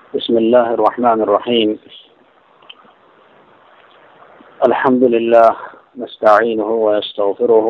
بسم الله الرحمن الرحيم. الحمد لله نستعينه ونستغفره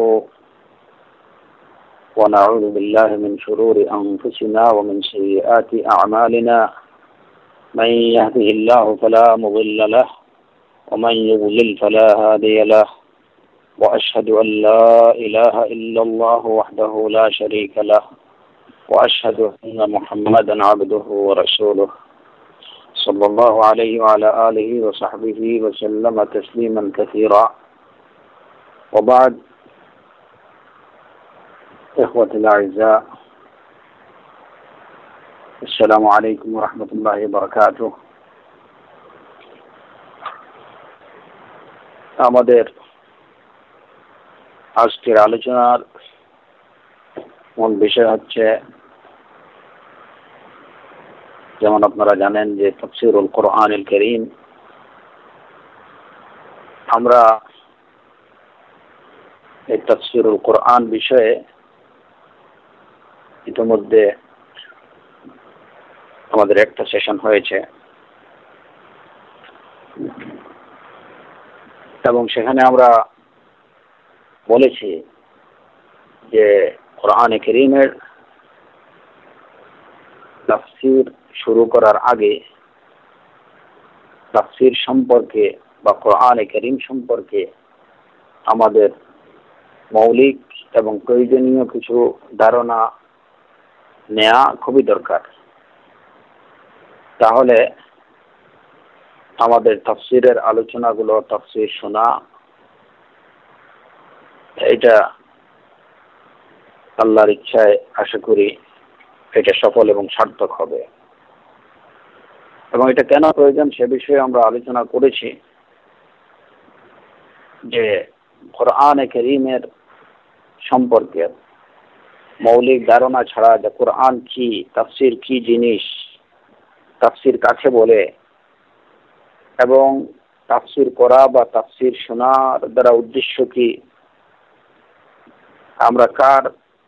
ونعوذ بالله من شرور أنفسنا ومن سيئات أعمالنا. من يهده الله فلا مضل له ومن يضلل فلا هادي له. وأشهد أن لا إله إلا الله وحده لا شريك له وأشهد أن محمدا عبده ورسوله صلى الله عليه وعلى آله وصحبه وسلم تسليما كثيرا. وبعد، إخوة الأعزاء، السلام عليكم ورحمة الله وبركاته. আমাদের আজকের আলোচনার মূল বিষয় হচ্ছে, যেমন আপনারা জানেন যে তাফসীরুল কোরআনুল কারীম। আমরা এই তাফসীরুল কোরআন বিষয়ে ইতিমধ্যে আমাদের একটা সেশন হয়েছে এবং সেখানে আমরা বলেছি যে কোরআনে কারীমের তাফসীর শুরু করার আগে তাফসীর সম্পর্কে বা কোরআনে কারীম সম্পর্কে আমাদের মৌলিক এবং প্রয়োজনীয় কিছু ধারণা নেওয়া খুবই দরকার। তাহলে আমাদের তাফসীরের আলোচনাগুলো, তাফসীর শোনা, এটা আল্লাহর ইচ্ছায় আশা করি এটা সফল এবং সার্থক হবে। এবং এটা কেন প্রয়োজন সে বিষয়ে আমরা আলোচনা করেছি যে কোরআনে কারীমের সম্পর্কে মৌলিক ধারণা ছাড়া যে কোরআন কি, তাফসীর কি জিনিস, তাফসীর কাকে বলে এবং তাফসীর করা বা তাফসীর শোনার দ্বারা উদ্দেশ্য কি, আমরা কার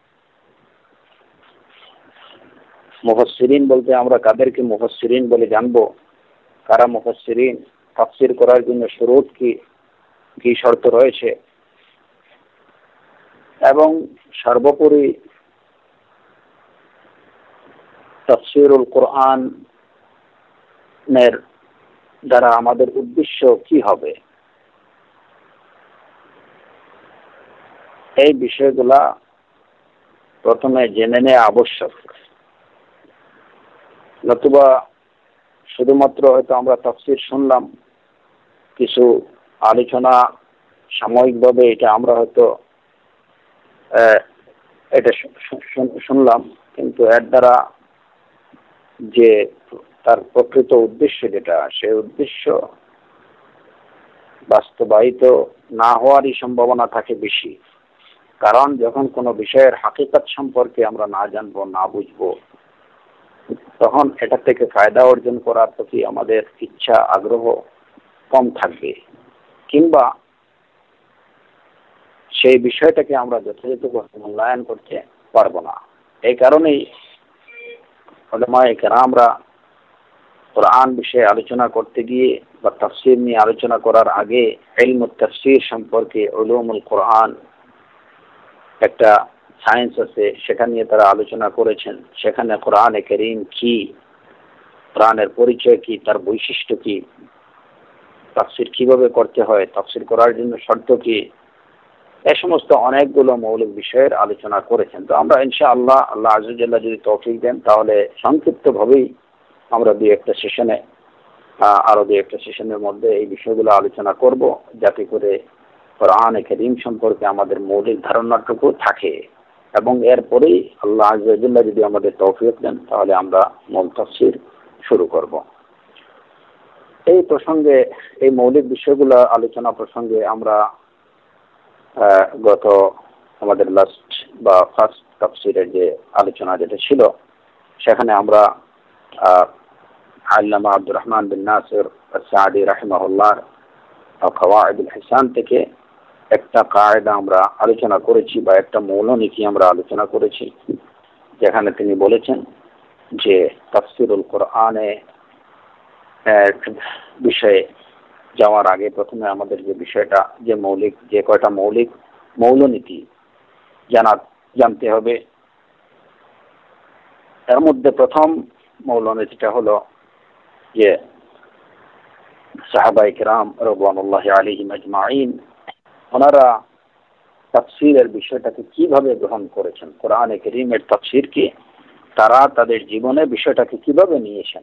মুফাসসিরিন বলতে আমরা কাদেরকে মুফাসসিরিন বলে জানবো, কারা মুফাসসিরিন, তাফসীর করার জন্য শুরুত কি কি শর্ত রয়েছে, এবং সর্বোপরি তাফসীরুল কোরআনের দ্বারা আমাদের উদ্দেশ্য কি হবে, এই বিষয়গুলা প্রথমে জেনে নেওয়া আবশ্যক। নতুবা শুধুমাত্র হয়তো আমরা তাফসীর শুনলাম, কিছু আলোচনা সাময়িকভাবে এটা আমরা হয়তো এটা শুনলাম, কিন্তু এর দ্বারা যে তার প্রকৃত উদ্দেশ্য যেটা, সেই উদ্দেশ্য বাস্তবায়িত না হওয়ারই সম্ভাবনা থাকে বেশি। কারণ যখন কোনো বিষয়ের হাকিকত সম্পর্কে আমরা না জানবো, না বুঝবো, তখন এটা থেকে ফায়দা অর্জন করার প্রতি আমাদের ইচ্ছা, আগ্রহ কম থাকবে, কিংবা সেই বিষয়টাকে আমরা যথাযথভাবে মূল্যায়ন করতে পারবো না। এই কারণেই উলামায়ে কেরামরা কোরআন বিষয়ে আলোচনা করতে গিয়ে বা তাফসীর নিয়ে আলোচনা করার আগে ইলমুত তাফসীর সম্পর্কে, উলুমুল কোরআন একটা সায়েন্স আছে, সেটা নিয়ে তারা আলোচনা করেছেন। সেখানে কোরআনে কারীম কি, কোরআনের পরিচয় কি, তার বৈশিষ্ট্য কি, তাফসীর কিভাবে করতে হয়, তাফসীর করার জন্য শর্ত কি, এই সমস্ত অনেকগুলো মৌলিক বিষয়ের আলোচনা করেছেন। তো আমরা ইনশাআল্লাহ, আল্লাহ আযজা ওয়া জাল্লা যদি তৌফিক দেন, তাহলে সংক্ষিপ্তভাবেই আমরা দুই একটা সেশনের মধ্যে এই বিষয়গুলো আলোচনা করব, যাতে করে কোরআনে কারীম সম্পর্কে আমাদের মৌলিক ধারণাটুকু থাকে। এবং এরপরেই আল্লাহ আযজা ওয়া জাল্লা যদি আমাদের তৌফিক দেন, তাহলে আমরা মূল তাফসীর শুরু করব। এই প্রসঙ্গে, এই মৌলিক বিষয়গুলো আলোচনা প্রসঙ্গে আমরা গত আমাদের লাস্ট বা ফার্স্ট তাফসীরের যে আলোচনা যেটা ছিল, সেখানে আমরা আল্লামা আব্দুর রহমান বিন নাসির আস-সাদি রাহিমাহুল্লাহ কাওয়াইদুল হিসান থেকে একটা কায়দা আমরা আলোচনা করেছি, বা একটা মৌলনীতি আমরা আলোচনা করেছি, যেখানে তিনি বলেছেন যে তাফসীরুল কোরআনে বিষয়ে যাওয়ার আগে প্রথমে আমাদের যে বিষয়টা, যে কয়টা মৌলিক মৌলনীতি জানতে হবে। এর মধ্যে প্রথম মৌলনীতিটা হলো যে সাহাবায়ে কেরাম রাদিয়াল্লাহু আলাইহিম আজমাইন ওনারা তাফসীরের বিষয়টাকে কিভাবে গ্রহণ করেছেন, কোরআনে কারীমের তাফসীরকে তারা তাদের জীবনে বিষয়টাকে কিভাবে নিয়েছেন।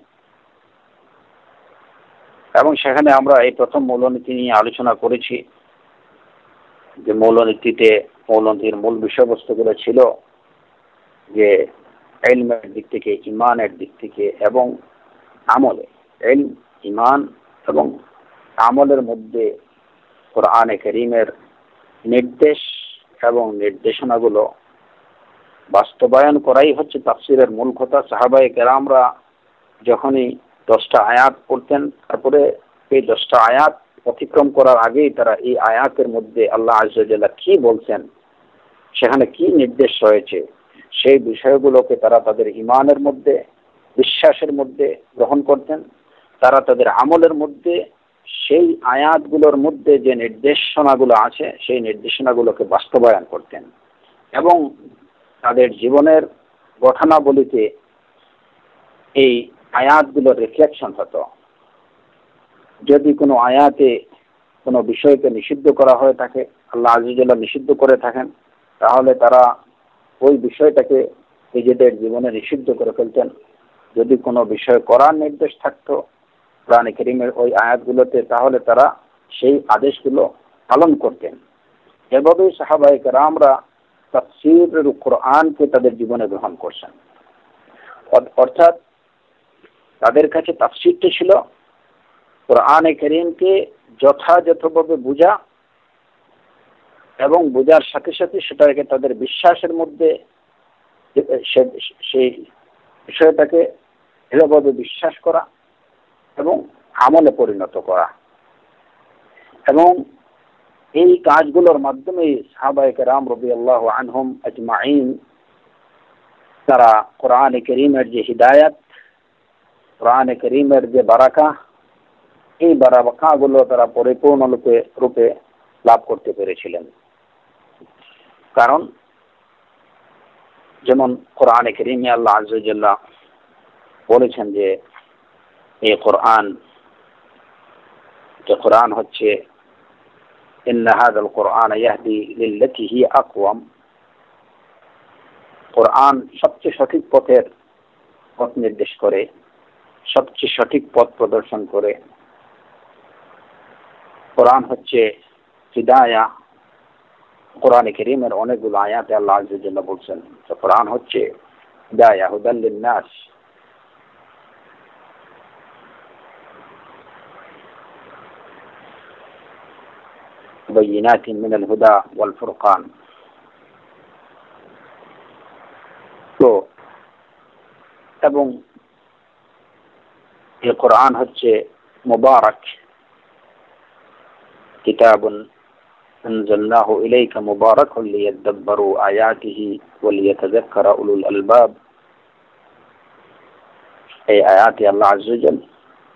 এবং সেখানে আমরা এই প্রথম মৌলনীতি নিয়ে আলোচনা করেছি যে মৌলনীতির মূল বিষয়বস্তুগুলো ছিল যে ইলমের দিক থেকে, ঈমানের দিক থেকে এবং আমলে, ইলম, ঈমান এবং আমলের মধ্যে কোরআনে কারীমের নির্দেশ এবং নির্দেশনাগুলো বাস্তবায়ন করাই হচ্ছে তাফসীরের মূল কথা। সাহাবায়ে কেরামরা যখনই 10টা আয়াত পড়তেন, তারপরে এই 10টা আয়াত অতিক্রম করার আগেই তারা এই আয়াতের মধ্যে আল্লাহ আযজা ওয়া জাল্লা কি বলছেন, সেখানে কি নির্দেশ রয়েছে, সেই বিষয়গুলোকে তারা তাদের ঈমানের মধ্যে, বিশ্বাসের মধ্যে গ্রহণ করতেন। তারা তাদের আমলের মধ্যে সেই আয়াতগুলোর মধ্যে যে নির্দেশনাগুলো আছে সেই নির্দেশনাগুলোকে বাস্তবায়ন করতেন এবং তাদের জীবনের গঠনাবলীতে এই আয়াতগুলোর রিফ্লেকশন হতো। যদি কোনো আয়াতে কোনো বিষয়কে নিষিদ্ধ করা হয়ে থাকে, আল্লাহ আযজা ওয়া জাল্লা নিষিদ্ধ করে থাকেন, তাহলে তারা ওই বিষয়টাকে নিজেদের জীবনে নিষিদ্ধ করে ফেলতেন। যদি কোনো বিষয় করার নির্দেশ থাকতো কোরআনে কারীমের ওই আয়াতগুলোতে, তাহলে তারা সেই আদেশগুলো পালন করতেন। এভাবেই সাহাবায়ে কেরামরা তাফসীরুল কোরআনকে তাদের জীবনে গ্রহণ করছেন। অর্থাৎ তাদের কাছে তাফসীরটা ছিল কোরআনে কারীমকে যথাযথভাবে বোঝা এবং বোঝার সাথে সাথে সেটাকে তাদের বিশ্বাসের মধ্যে সেই বিষয়টাকে দৃঢ়ভাবে বিশ্বাস করা এবং আমলে পরিণত করা। এবং এই কাজগুলোর মাধ্যমে সাহাবায়ে কেরাম রাদিয়াল্লাহু আনহুম আজমাইন তারা কোরআনে কারীমের যে হিদায়াত, কোরআনে কারীমের যে বারাকা, এই বারাকাগুলো তারা পরিপূর্ণ রূপে লাভ করতে পেরেছিলেন। কারণ যেমন কোরআনে কারীমে আল্লাহ আযজা ওয়া জাল্লা বলেছেন যে এই কোরআন হচ্ছে ইন্না হাযাল কোরআন ইয়াহদি লিল্লাতী হিয়া আকওয়াম। কোরআন সবচেয়ে সঠিক পথ নির্দেশ করে, সবচেয়ে সঠিক পথ প্রদর্শন করে। কোরআন হচ্ছে হিদায়াহ। কোরআনে কারীমের অনেকগুলো আয়াতে আল্লাহ আযজা ওয়া জাল্লা বলছেন যে কোরআন হচ্ছে হিদায়াহ, হুদাল লিন-নাস। বাইয়িনাতিন মিনাল হুদা ওয়াল ফুরকান। তো এবং এই কোরআন হচ্ছে মুবারক, কিতাবুন আনজালনাহু ইলাইকা মুবারাকুন লিয়াদাব্বারু আয়াতিহি ওয়া লিয়াতাযাক্কারা উলুল আলবাব। এই আয়াতে আল্লাহ আযজা ওয়া জাল্লা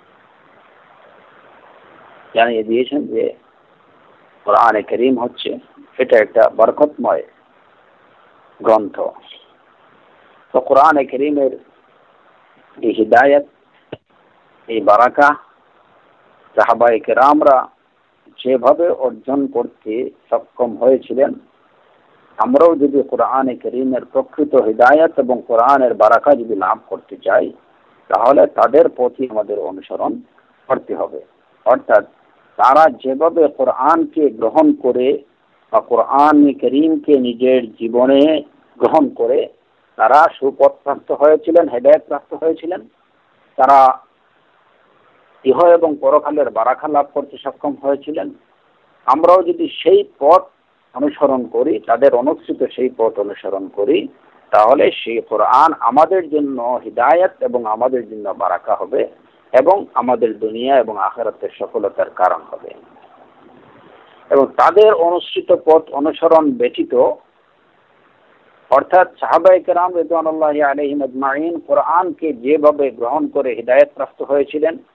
জানিয়ে দিয়েছেন যে কোরআনে কারীম হচ্ছে এটা একটা বরকতময় গ্রন্থ। তো কোরআনে কারীমের এই হিদায়াত, এই বারাকা সাহাবায়ে কেরামরা যেভাবে অর্জন করতে সক্ষম হয়েছিলেন, আমরাও যদি কোরআনে কারীমের প্রকৃত হিদায়াত এবং কোরআনের বারাকা যদি লাভ করতে চাই, তাহলে তাদের পথই আমাদের অনুসরণ করতে হবে। অর্থাৎ তারা যেভাবে কোরআনকে গ্রহণ করে বা কোরআনে কারীমকে নিজের জীবনে গ্রহণ করে তারা সুপথপ্রাপ্ত হয়েছিলেন, হেদায়েত প্রাপ্ত হয়েছিলেন, তারা ইহ এবং পরকালের বারাকা লাভ করতে সক্ষম হয়েছিলেন, আমরাও যদি সেই পথ অনুসরণ করি, তাদের অনুসৃত সেই পথ অনুসরণ করি, তাহলে সেই কোরআন আমাদের জন্য হিদায়াত এবং আমাদের জন্য বারাকা হবে এবং আমাদের দুনিয়া এবং আখিরাতের সফলতার কারণ হবে। এবং তাদের অনুসৃত পথ অনুসরণ ব্যতীত, অর্থাৎ সাহাবায়ে কেরাম রিদওয়ানুল্লাহি আলাইহিম আজমাইন কোরআনকে যেভাবে গ্রহণ করে হিদায়াত প্রাপ্ত হয়েছিলেন,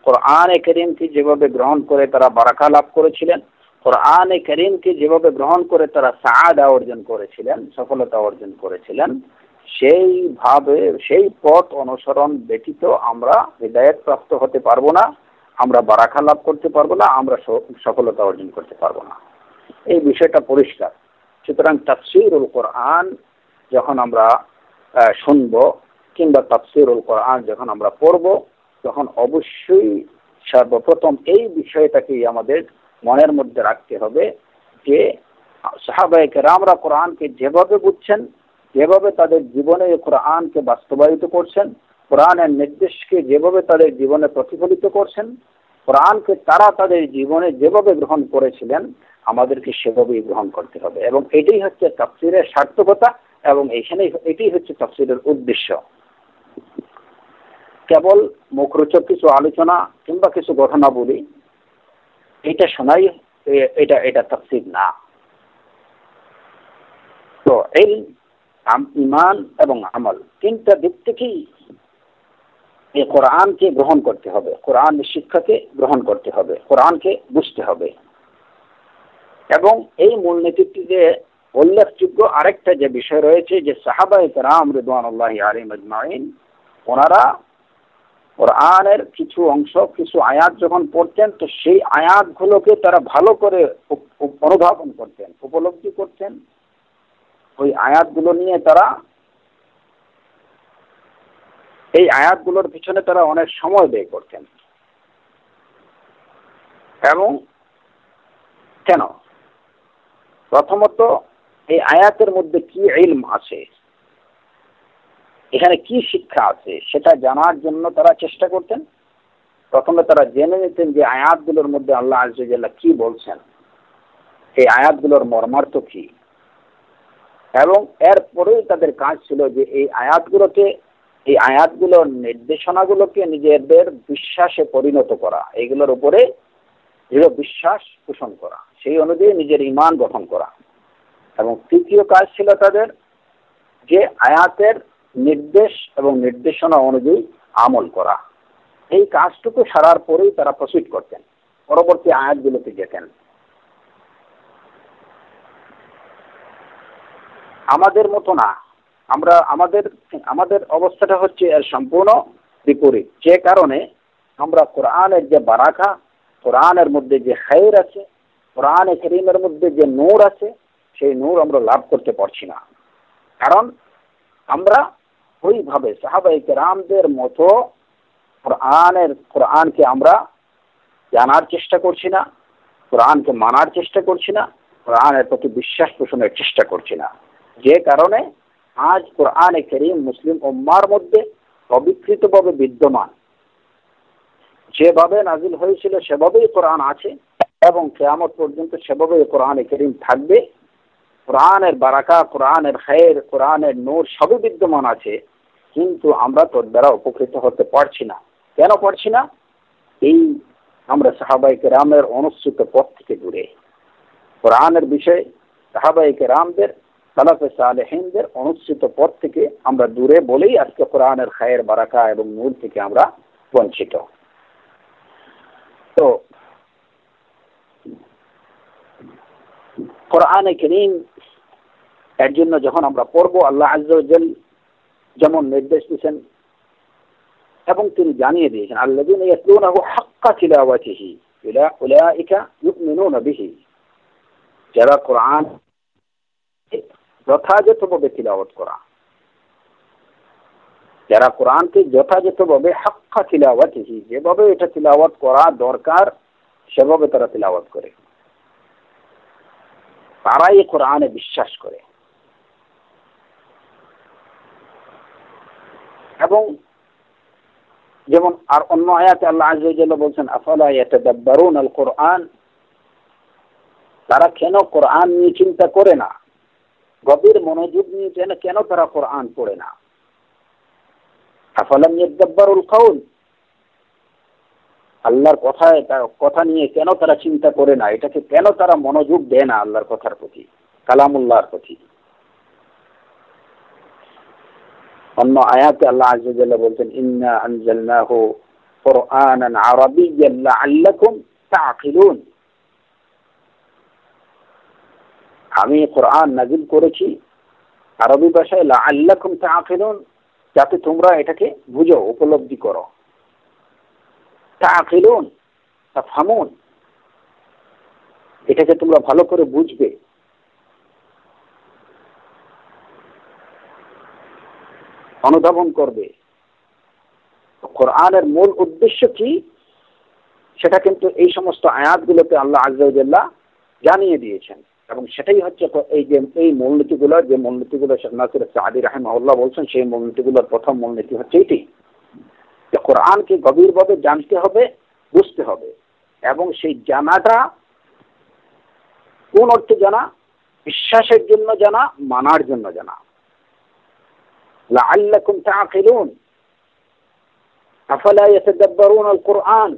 কোরআনে কারীমকে যেভাবে গ্রহণ করে তারা বারাকা লাভ করেছিলেন, কোরআনে কারীমকে যেভাবে গ্রহণ করে তারা সাআদা অর্জন করেছিলেন, সফলতা অর্জন করেছিলেন, সেইভাবে সেই পথ অনুসরণ ব্যতীত আমরা হিদায়াত প্রাপ্ত হতে পারবো না, আমরা বারাকা লাভ করতে পারবো না, আমরা সফলতা অর্জন করতে পারবো না। এই বিষয়টা পরিষ্কার। সুতরাং তাফসীরুল কোরআন যখন আমরা শুনব কিংবা তাফসীরুল কোরআন যখন আমরা পড়ব, তখন অবশ্যই সর্বপ্রথম এই বিষয়টাকেই আমাদের মনের মধ্যে রাখতে হবে যে সাহাবায়ে কেরামরা কোরআনকে যেভাবে বুঝছেন, যেভাবে তাদের জীবনে কোরআনকে বাস্তবায়িত করছেন, কোরআনের নির্দেশকে যেভাবে তাদের জীবনে প্রতিফলিত করছেন, কোরআনকে তারা তাদের জীবনে যেভাবে গ্রহণ করেছিলেন, আমাদেরকে সেভাবেই গ্রহণ করতে হবে। এবং এটাই হচ্ছে তাফসীরের সার্থকতা, এবং এটাই হচ্ছে তাফসীরের উদ্দেশ্য। কেবল মুখরোচক কিছু আলোচনা কিংবা কিছু ঘটনা বলি, এটা শোনাই এটা তাফসীর না। তো এই ঈমান এবং আমল তিনটা দিক থেকেই এই কোরআনকে গ্রহণ করতে হবে, কোরআনের শিক্ষাকে গ্রহণ করতে হবে, কোরআনকে বুঝতে হবে। এবং এই মূলনীতিতে উল্লেখযোগ্য আরেকটা যে বিষয় রয়েছে যে সাহাবায়ে কেরাম রিদওয়ানুল্লাহি আলাইহিম আজমাইন, ওনারা কোরআনের কিছু অংশ, কিছু আয়াত যখন পড়তেন, তো সেই আয়াতগুলোকে তারা ভালো করে অনুধাবন করতেন, উপলব্ধি করতেন। ওই আয়াতগুলো নিয়ে তারা এই আয়াতগুলোর পিছনে তারা অনেক সময় ব্যয় করতেন। এবং কেন? প্রথমত এই আয়াতের মধ্যে কি ইলম আছে, এখানে কি শিক্ষা আছে, সেটা জানার জন্য তারা চেষ্টা করতেন। প্রথমে তারা জেনে নিতেন যে আয়াতগুলোর মধ্যে আল্লাহ আযজা ওয়া জাল্লা কি বলছেন, এই আয়াতগুলোর মর্মার্থ কি। এবং এরপরেই তাদের কাজ ছিল যে এই আয়াতগুলোর নির্দেশনাগুলোকে নিজেদের বিশ্বাসে পরিণত করা, এইগুলোর উপরে দৃঢ় বিশ্বাস পোষণ করা, সেই অনুযায়ী নিজের ঈমান গঠন করা। এবং তৃতীয় কাজ ছিল তাদের যে আয়াতের নির্দেশ এবং নির্দেশনা অনুযায়ী আমল করা। এই কাজটুকু সারার পরেই তারা প্রসিড করতেন, পরবর্তী আয়াতগুলোতে যেতেন। আমাদের মতো না, আমাদের অবস্থাটা হচ্ছে এর সম্পূর্ণ বিপরীত। যে কারণে আমরা কোরআনের যে বারাকা, কোরআনের মধ্যে যে খায়র আছে, কোরআনে কারীমের মধ্যে যে নূর আছে, সেই নূর আমরা লাভ করতে পারছি না। কারণ আমরা ওইভাবে সাহাবায়ে কেরামদের মতো কোরআনকে আমরা জানার চেষ্টা করছি না, কোরআনকে মানার চেষ্টা করছি না, কোরআনের প্রতি বিশ্বাস পোষণের চেষ্টা করছি না। যে কারণে আজ কোরআনে কারীম মুসলিম উম্মার মধ্যে অবিকৃতভাবে বিদ্যমান, যেভাবে নাজিল হয়েছিল সেভাবেই কোরআন আছে এবং কিয়ামত পর্যন্ত সেভাবেই কোরআনে কারীম থাকবে। কোরআনের বারাকা, কোরআনের খায়র, কোরআনের নূর সবই বিদ্যমান আছে, কিন্তু আমরা তোর দ্বারা উপকৃত হতে পারছি না। কেন পারছি না? এই আমরা সাহাবায়ে কেরামের অনুসৃত পথ থেকে দূরে, কোরআনের বিষয়ে সাহাবায়ে কেরামদের, সালাফে সালেহিনদের অনুসৃত পথ থেকে আমরা দূরে বলেই আজকে কোরআনের খায়ের, বারাকা এবং নূর থেকে আমরা বঞ্চিত। তো কোরআনে কারীম এর জন্য যখন আমরা পড়ব, আল্লাহ আযজা ওয়া জাল যেমন নির্দেশ দিয়েছেন এবং তিনি জানিয়ে দিয়েছেন, আল্লাযীনা ইয়াতলুনাহু হাক্কা তিলাওয়াতিহি উলাইকা ইউমিনুনা বিহি, যারা কোরআন যথাযথভাবে তিলাওয়াত করা, যারা কোরআনকে যথাযথভাবে হাক্কা তিলাওয়াতিহি, যেভাবে এটা তিলাওয়াত করা দরকার সেভাবে তারা তিলাওয়াত করে, তারাই কোরআনে বিশ্বাস করে। এবং যেমন আর অন্য আয়াতে আল্লাহ আযজা ওয়া জাল্লা বলছেন, আফালা ইয়াতাদাব্বারুনাল কুরআন, তারা কেন কোরআন নিয়ে চিন্তা করে না, গভীর মনোযোগ নিয়ে কেন তারা কোরআন পড়ে না। আফালাম ইয়াদাব্বারুল কাউল, আল্লাহর কথা নিয়ে কেন তারা চিন্তা করে না, এটাকে কেন তারা মনোযোগ দেয় না আল্লাহর কথার প্রতি, কালামুল্লাহর প্রতি। অন্য আয়াতে আল্লাহ আযজা ওয়া জাল্লা বলছেন, ইন্না আনজালনাহু কুরআনান আরাবিয়্যান লাআল্লাকুম তা'কিলুন। আমি কোরআন নাযিল করেছি আরবি ভাষায়, লাআল্লাকুম তা'কিলুন, যাতে তোমরা এটাকে বুঝো, উপলব্ধি করো। তা'কিলুন, তাফহামুন, এটাকে তোমরা ভালো করে বুঝবে। অনুধাবন করবে। কোরআনের মূল উদ্দেশ্য কি সেটা কিন্তু এই সমস্ত আয়াতগুলোতে আল্লাহ আযজা ওয়া জাল্লা জানিয়ে দিয়েছেন, এবং সেটাই হচ্ছে এই মূলনীতিগুলো, যে মূলনীতিগুলো শেখ নাসির সাদি রাহিমাহুল্লাহ বলছেন, সেই মূলনীতিগুলোর প্রথম মূলনীতি হচ্ছে এটি যে কোরআনকে গভীরভাবে জানতে হবে, বুঝতে হবে, এবং সেই জানাটা কোন অর্থে জানা? বিশ্বাসের জন্য জানা, মানার জন্য জানা। লাআল্লাকুম তা'কিলুন আফালা ইয়াতাদাব্বারুনা আল কুরআন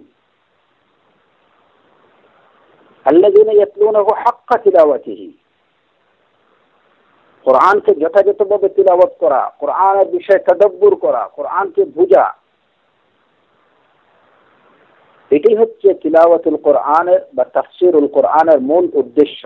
আল্লাযীনা ইয়াতলুনাহু হাক্কা তিলাওয়াতিহি। কোরআনকে যথাযথভাবে তিলাওয়াত করা, কোরআনের বিষয়ে তাদাব্বুর করা, কোরআনকে বোঝা, এটাই হচ্ছে তিলাওয়াতুল কোরআনের বা তাফসীরুল কোরআনের মূল উদ্দেশ্য।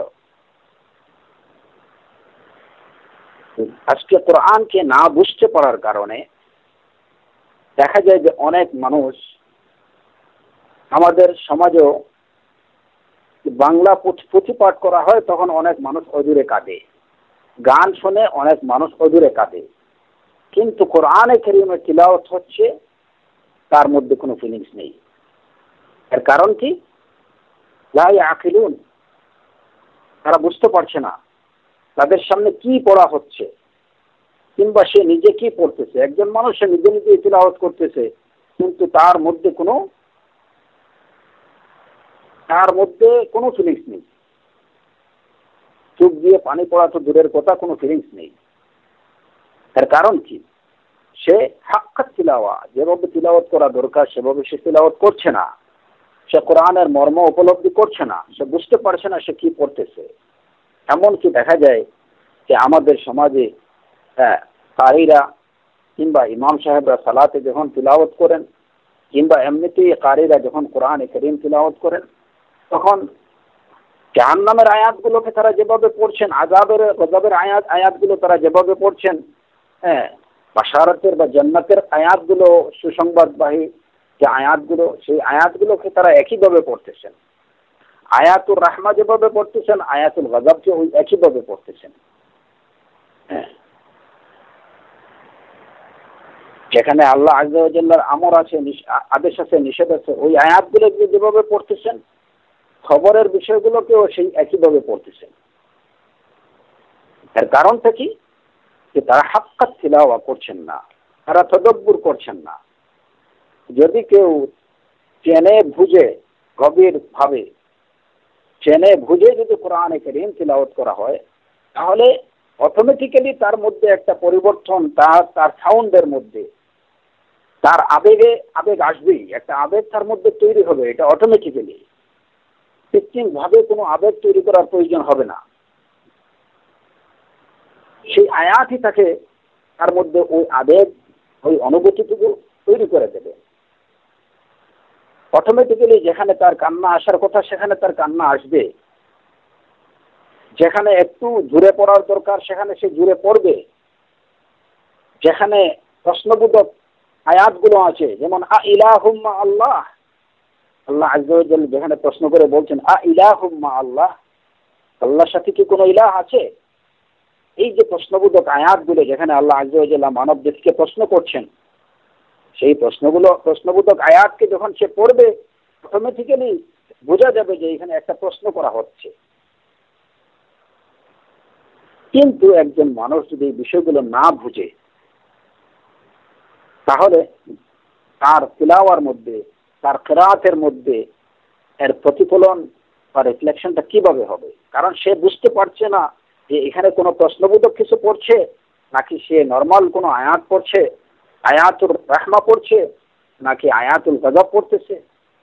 আজকে কোরআনকে না বুঝতে পারার কারণে দেখা যায় যে অনেক মানুষ, আমাদের সমাজেও বাংলা পুঁথি পাঠ করা হয় তখন অনেক মানুষ অজুরে কাঁদে, গান শুনে অনেক মানুষ অজুরে কাঁদে, কিন্তু কোরআনে কারীমের তিলাওয়াত হচ্ছে তার মধ্যে কোনো ফিলিংস নেই। এর কারণ কি? লা ইয়াকিলুন, তারা বুঝতে পারছে না তাদের সামনে কি পড়া হচ্ছে, কিংবা সে নিজে কি পড়তেছে। একজন মানুষ সে নিজে নিজে তিলাওয়াত করতেছে, কিন্তু তার মধ্যে কোনো ফিলিংস নেই। চোখ দিয়ে পানি পড়া তো দূরের কথা, কোনো ফিলিংস নেই। এর কারণ কি? সে হাক্কাত তিলাওয়া, যেভাবে তিলাওয়াত করা দরকার সেভাবে সে তিলাওয়াত করছে না। সে কোরআনের মর্ম উপলব্ধি করছে না, সে বুঝতে পারছে না সে কি পড়তেছে। এমনকি দেখা যায় যে আমাদের সমাজে কারীরা কিংবা ইমাম সাহেবরা সালাতে যখন তিলাওয়াত করেন, কিংবা এমনিতেই কারীরা যখন কোরআনে কারীম তিলাওয়াত করেন, তখন জাহান্নামের আয়াতগুলোকে তারা যেভাবে পড়ছেন, গজবের আয়াতগুলো তারা যেভাবে পড়ছেন, বাশারাতের বা জান্নাতের আয়াতগুলো, সুসংবাদবাহী যে আয়াতগুলো, সেই আয়াতগুলোকে তারা একইভাবে পড়তেছেন। আয়াতুর রাহমা যেভাবে পড়তেছেন, আয়াতুল গজবকে ওই একইভাবে পড়তেছেন। যেখানে আল্লাহ আযজা ওয়া জাল্লার আমর আছে, আদেশ আছে, নিষেধ আছে, ওই আয়াতগুলো যেভাবে পড়তেছেন, খবরের বিষয়গুলোকেও সেই একইভাবে পড়তেছেন। এর কারণটা কি? যে তারা হাক্কাত তিলাওয়া করছেন না, তারা তাদাব্বুর করছেন না। যদি কেউ জেনে বুঝে, গভীর ভাবে জেনে বুঝে যদি কোরআনে কারীম তিলাওয়াত করা হয়, তাহলে অটোমেটিক্যালি তার মধ্যে একটা পরিবর্তন, তার সাউন্ডের মধ্যে, তার আবেগ আসবেই, একটা আবেগ তার মধ্যে তৈরি হবে। এটা অটোমেটিক্যালি, কৃত্রিম ভাবে কোনো আবেগ তৈরি করার প্রয়োজন হবে না। সেই আয়াতই তাকে, তার মধ্যে ওই আবেগ, ওই অনুভূতিটুকু তৈরি করে দেবে। অটোমেটিক্যালি যেখানে তার কান্না আসার কথা সেখানে তার কান্না আসবে, যেখানে একটু জুড়ে পড়ার দরকার সেখানে সে জুড়ে পড়বে। যেখানে প্রশ্নবোধক আয়াতগুলো আছে, যেমন আ ইলাহুম মা আল্লাহ, আল্লাহ আযজা ওয়া জাল্লা যেখানে প্রশ্ন করে বলছেন আ ইলাহুম মা আল্লাহ, আল্লাহর সাথে কি কোনো ইলাহ আছে? এই যে প্রশ্নবোধক আয়াতগুলো, যেখানে আল্লাহ আযজা ওয়া জাল্লা মানব জাতিকে প্রশ্ন করছেন, সেই প্রশ্নবোধক আয়াতকে যখন সে পড়বে, অটোমেটিক্যালি বোঝা যাবে যে এখানে একটা প্রশ্ন করা হচ্ছে। কিন্তু একজন মানুষ যদি এই বিষয়গুলো না বুঝে, তাহলে তার তিলাওয়ার মধ্যে, তার কিরাআতের মধ্যে এর প্রতিফলন বা রিফ্লেকশনটা কিভাবে হবে? কারণ সে বুঝতে পারছে না যে এখানে কোনো প্রশ্নবোধক কিছু পড়ছে, নাকি সে নর্মাল কোনো আয়াত পড়ছে, আয়াতুর রাহমা পড়ছে, নাকি আয়াতুল গজব পড়তেছে।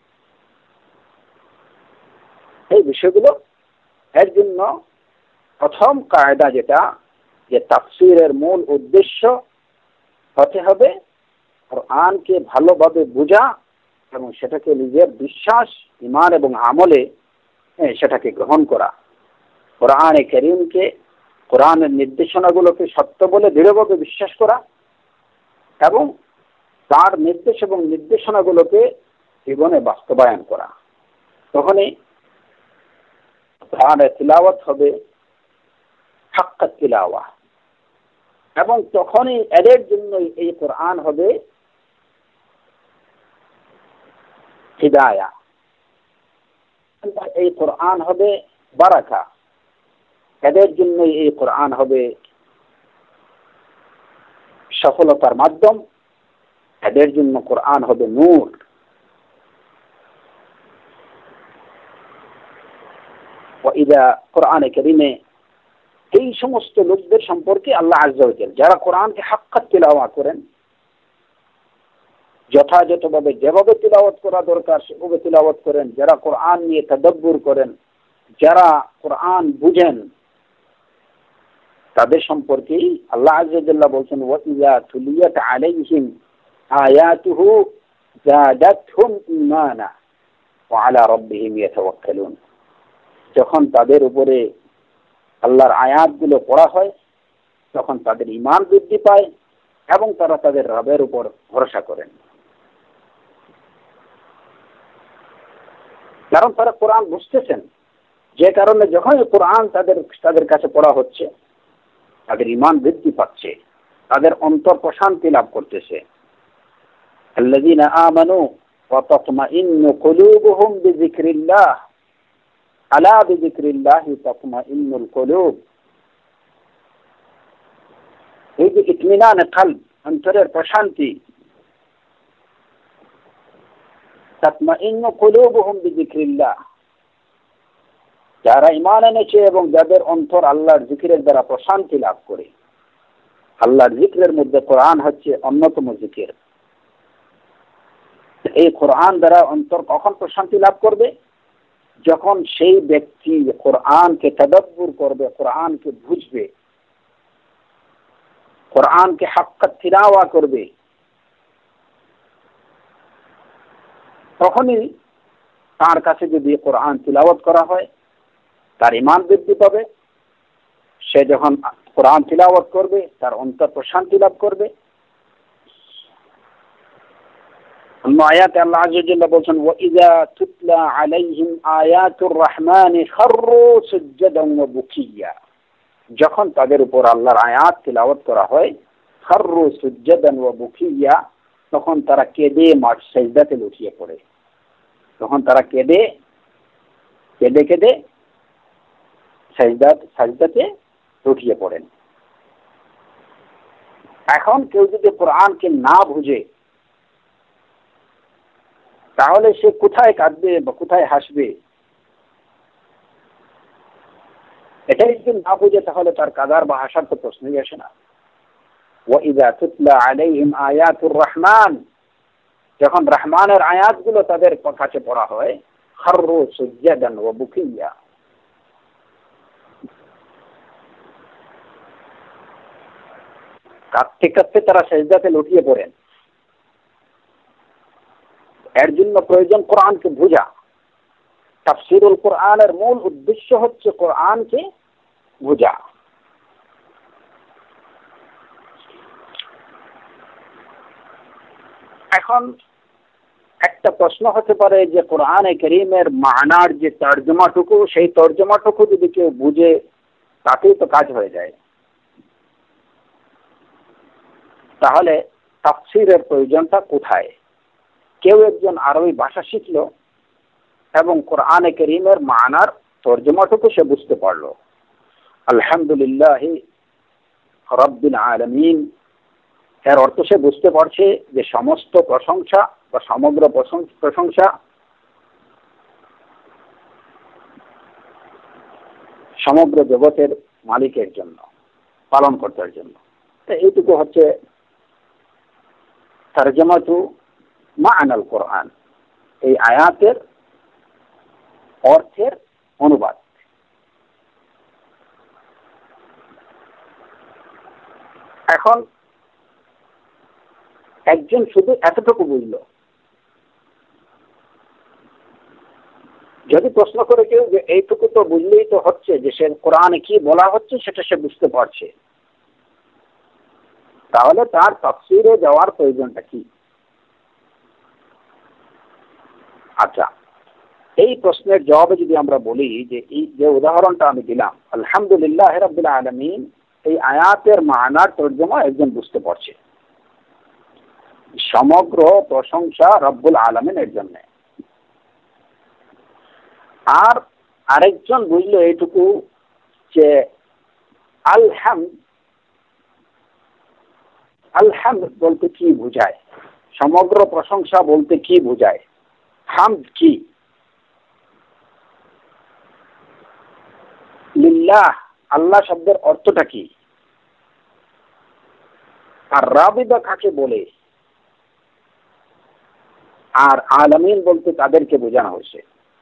এই বিষয়গুলো এর জন্য প্রথম কায়দা যেটা, যে তাফসীরের মূল উদ্দেশ্য হতে হবে কোরআনকে ভালোভাবে বোঝা এবং সেটাকে নিজের বিশ্বাস, ঈমান এবং আমলে সেটাকে গ্রহণ করা। কোরআনে কারীমকে, কোরআনের নির্দেশনাগুলোকে সত্য বলে দৃঢ়ভাবে বিশ্বাস করা এবং তার নির্দেশ এবং নির্দেশনাগুলোকে জীবনে বাস্তবায়ন করা। তখনই কোরআনের তিলাওয়াত হবে হাক্কাত তিলাওয়া, এবং তখনই এদের জন্য এই কোরআন হবে হিদায়া, এই কোরআন হবে বারাকা, এদের জন্য এই কোরআন হবে সফলতার মাধ্যম, এদের জন্য কোরআন হবে নূর। ওয়াইদা কোরআনে কারীমে এই সমস্ত লোকদের সম্পর্কে আল্লাহ আযজা ওয়া জাল যারা কোরআনকে হাক্কাত তিলাওয়াত করেন, যথাযথভাবে যেভাবে তিলাওয়াত করা দরকার সেভাবে তিলাওয়াত করেন, যারা কোরআন নিয়ে তাদাব্বুর করেন, যারা কোরআন বুঝেন, তাদের সম্পর্কে আল্লাহ আযজা ওয়া জাল বলছেন ওয়াইদা তুলিয়াত আলাইহিম আয়াতুহু যাদাতহুম ঈমানা ওয়া আলা রাব্বিহিম ইয়াতাওয়াক্কালুন। যখন তাদের উপরে আল্লাহর আয়াতগুলো পড়া হয় তখন তাদের ঈমান বৃদ্ধি পায় এবং তারা তাদের রবের উপর ভরসা করেন, কারণ তারা কোরআন বুঝতেছেন। যে কারণে যখন কোরআন তাদের কাছে পড়া হচ্ছে তাদের ঈমান বৃদ্ধি পাচ্ছে, তাদের অন্তর প্রশান্তি লাভ করতেছে। আল্লাযীনা আমানু ওয়া তাতমাইন্নু কুলুবুহুম বিযিকরিল্লাহ আলা বিযিকরিল্লাহি তাতমাইন্নুল কুলুব। এই যে ইতমিনানে কলব, অন্তরের প্রশান্তি, তাতমাইন্নু কুলুবুহুম বিযিকরিল্লাহ, যারা ঈমান এনেছে এবং যাদের অন্তর আল্লাহর জিকিরের দ্বারা প্রশান্তি লাভ করে। আল্লাহর জিকিরের মধ্যে কোরআন হচ্ছে অন্যতম জিকির। এই কোরআন দ্বারা অন্তর কখন প্রশান্তি লাভ করবে? যখন সেই ব্যক্তি কোরআনকে তাদাব্বুর করবে, কোরআনকে বুঝবে, কোরআনকে হাক্কাত তিলাওয়া করবে, তখনই তার কাছে যদি কোরআন তিলাওয়াত করা হয় তার ঈমান বৃদ্ধি পাবে। সে যখন কোরআন তিলাওয়াত করবে তার অন্তর প্রশান্তি লাভ করবে। অন্য আয়াতে আল্লাহ আযজা ওয়া জাল্লা বলছেন ওয়াইযা তুতলা আলাইহিম আয়াতুর রহমানি খাররু সুজদান ওয়া বুকিয়া। যখন তাদের উপর আল্লাহর আয়াত তিলাওয়াত করা হয় খাররু সুজদান ওয়া বুকিয়া, তখন তারা কেঁদে সিজদাতে লুটিয়ে পড়ে। তখন তারা কেঁদে কেঁদে সিজদাতে লুটিয়ে পড়েন। এখন কেউ যদি কোরআনকে না বুঝে তাহলে সে কোথায় কাঁদবে বা কোথায় হাসবে? এটাই যদি না বুঝে তাহলে তার কাদার বা হাসার তো প্রশ্নই আসে না। ওয়াইযা তুতলা আলাইহিম আয়াতুর রহমান, যখন রহমানের আয়াতগুলো তাদের কাছে পড়া হয় খাররু সুজদান ওয়া বুকিয়া, কাঁদতে কাঁদতে তারা সিজদাতে লুটিয়ে পড়েন। এর জন্য প্রয়োজন কোরআনকে বোঝা। তাফসীরুল কোরআনের মূল উদ্দেশ্য হচ্ছে কোরআনকে বোঝা। এখন একটা প্রশ্ন হতে পারে যে কোরআনে কারীমের মানার যে তর্জমাটুকু, সেই তর্জমাটুকু যদি কেউ বুঝে তাতেই তো কাজ হয়ে যায়, তাহলে তাফসীরের প্রয়োজনটা কোথায়? কেউ একজন আরবি ভাষা শিখলো এবং কোরআনে কারীমের মানার তর্জমাটুকু সে বুঝতে পারলো, আলহামদুলিল্লাহি রাব্বিল আলামিন, এর অর্থ সে বুঝতে পারছে যে সমস্ত প্রশংসা বা সমগ্র প্রশংসা সমগ্র জগতের মালিকের জন্য, পালনকর্তার জন্য। তো এইটুকু হচ্ছে তরজমাতু মা'নাল কোরআন, এই আয়াতের অর্থের অনুবাদ। এখন একজন শুধু এতটুকু বুঝলো যদি প্রশ্ন করে কেউ যে এইটুকু তো বুঝলেই তো হচ্ছে যে সে কোরআনে কি বলা হচ্ছে সেটা সে বুঝতে পারছে, তাহলে তার তাফসীরে যাওয়ার প্রয়োজনটা কি? আচ্ছা, এই প্রশ্নের জবাবে যদি আমরা বলি যে এই যে উদাহরণটা আমি দিলাম, আলহামদুলিল্লাহ রাব্বিল আলামিন, এই আয়াতের মানার তর্জমা একজন বুঝতে পারছে, সমগ্র প্রশংসা রব্বুল আলামিনের জন্য। আর আরেকজন বুঝলো এইটুকু যে আলহামদ বলতে কি বোঝায়, সমগ্র প্রশংসা বলতে কি বোঝায়, হামদ কি, লিল্লাহ আল্লাহ শব্দের অর্থটা কি, আর রাবিদা কাকে বলে, আর আলামিন বলতে তাদেরকে বোঝানো হয়েছে।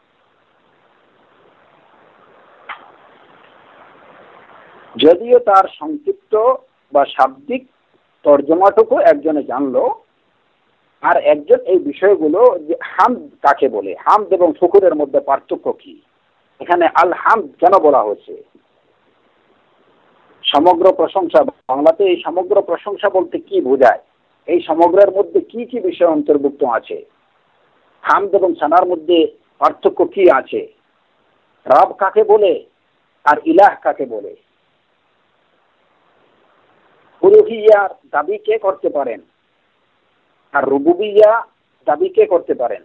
যদিও তার সংক্ষিপ্ত বা শাব্দিক তর্জমাটুকু একজনে জানলো, আর একজন এই বিষয়গুলো যে হামদ কাকে বলে, হামদ এবং শুকরের মধ্যে পার্থক্য কি, এখানে আল হামদ কেন বলা হয়েছে, সমগ্র প্রশংসা, বাংলাতে এই সমগ্র প্রশংসা বলতে কি বোঝায়, এই সমগ্রের মধ্যে কি কি বিষয় অন্তর্ভুক্ত আছে, হামদ এবং সানার মধ্যে পার্থক্য কি আছে, রব কাকে বলে আর ইলাহ কাকে বলে, উলুহিয়ার দাবি কে করতে পারেন আর রুবুবিয়া দাবি কে করতে পারেন,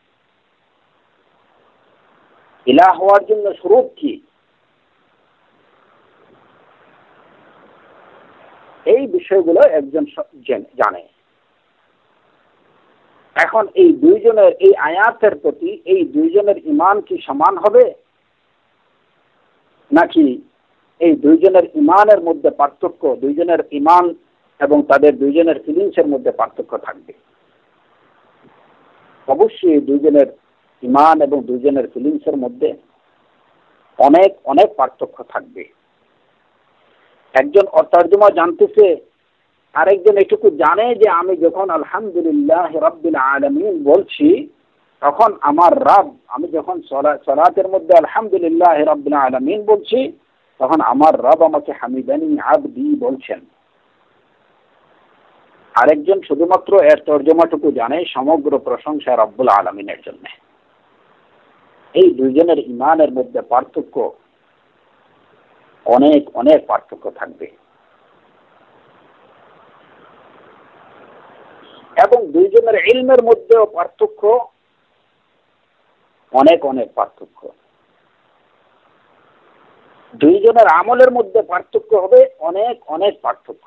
ইলাহ হওয়ার জন্য শুরুত কি, এই বিষয়গুলো একজন জানে। এখন এই দুইজনের এই আয়াতের প্রতি এই দুইজনের ঈমান কি সমান হবে, নাকি এই দুইজনের ঈমানের মধ্যে পার্থক্য, দুইজনের ঈমান এবং তাদের দুইজনের ফিলিংসের মধ্যে পার্থক্য থাকবে? অবশ্যই দুইজনের ঈমান এবং দুইজনের ফিলিংসের মধ্যে অনেক অনেক পার্থক্য থাকবে। একজন অতর্জমা জানতেছে, আরেকজন এটুকু জানে যে আমি যখন আলহামদুলিল্লাহ রাব্বিল আলামিন বলছি, তখন আমার রব, আমি যখন সালাতের মধ্যে আলহামদুলিল্লাহ রাব্বিল আলামিন বলছি, তখন আমার রব আমাকে হামিদানি আবদি বলছেন। আরেকজন শুধুমাত্র এর তর্জমাটুকু জানে, সমগ্র প্রশংসা রব্বুল আলামিনের জন্য। এই দুইজনের ঈমানের মধ্যে পার্থক্য অনেক অনেক পার্থক্য থাকবে, এবং দুইজনের ইলমের মধ্যেও পার্থক্য অনেক অনেক পার্থক্য। দুইজনের আমলের মধ্যে পার্থক্য হবে অনেক অনেক পার্থক্য।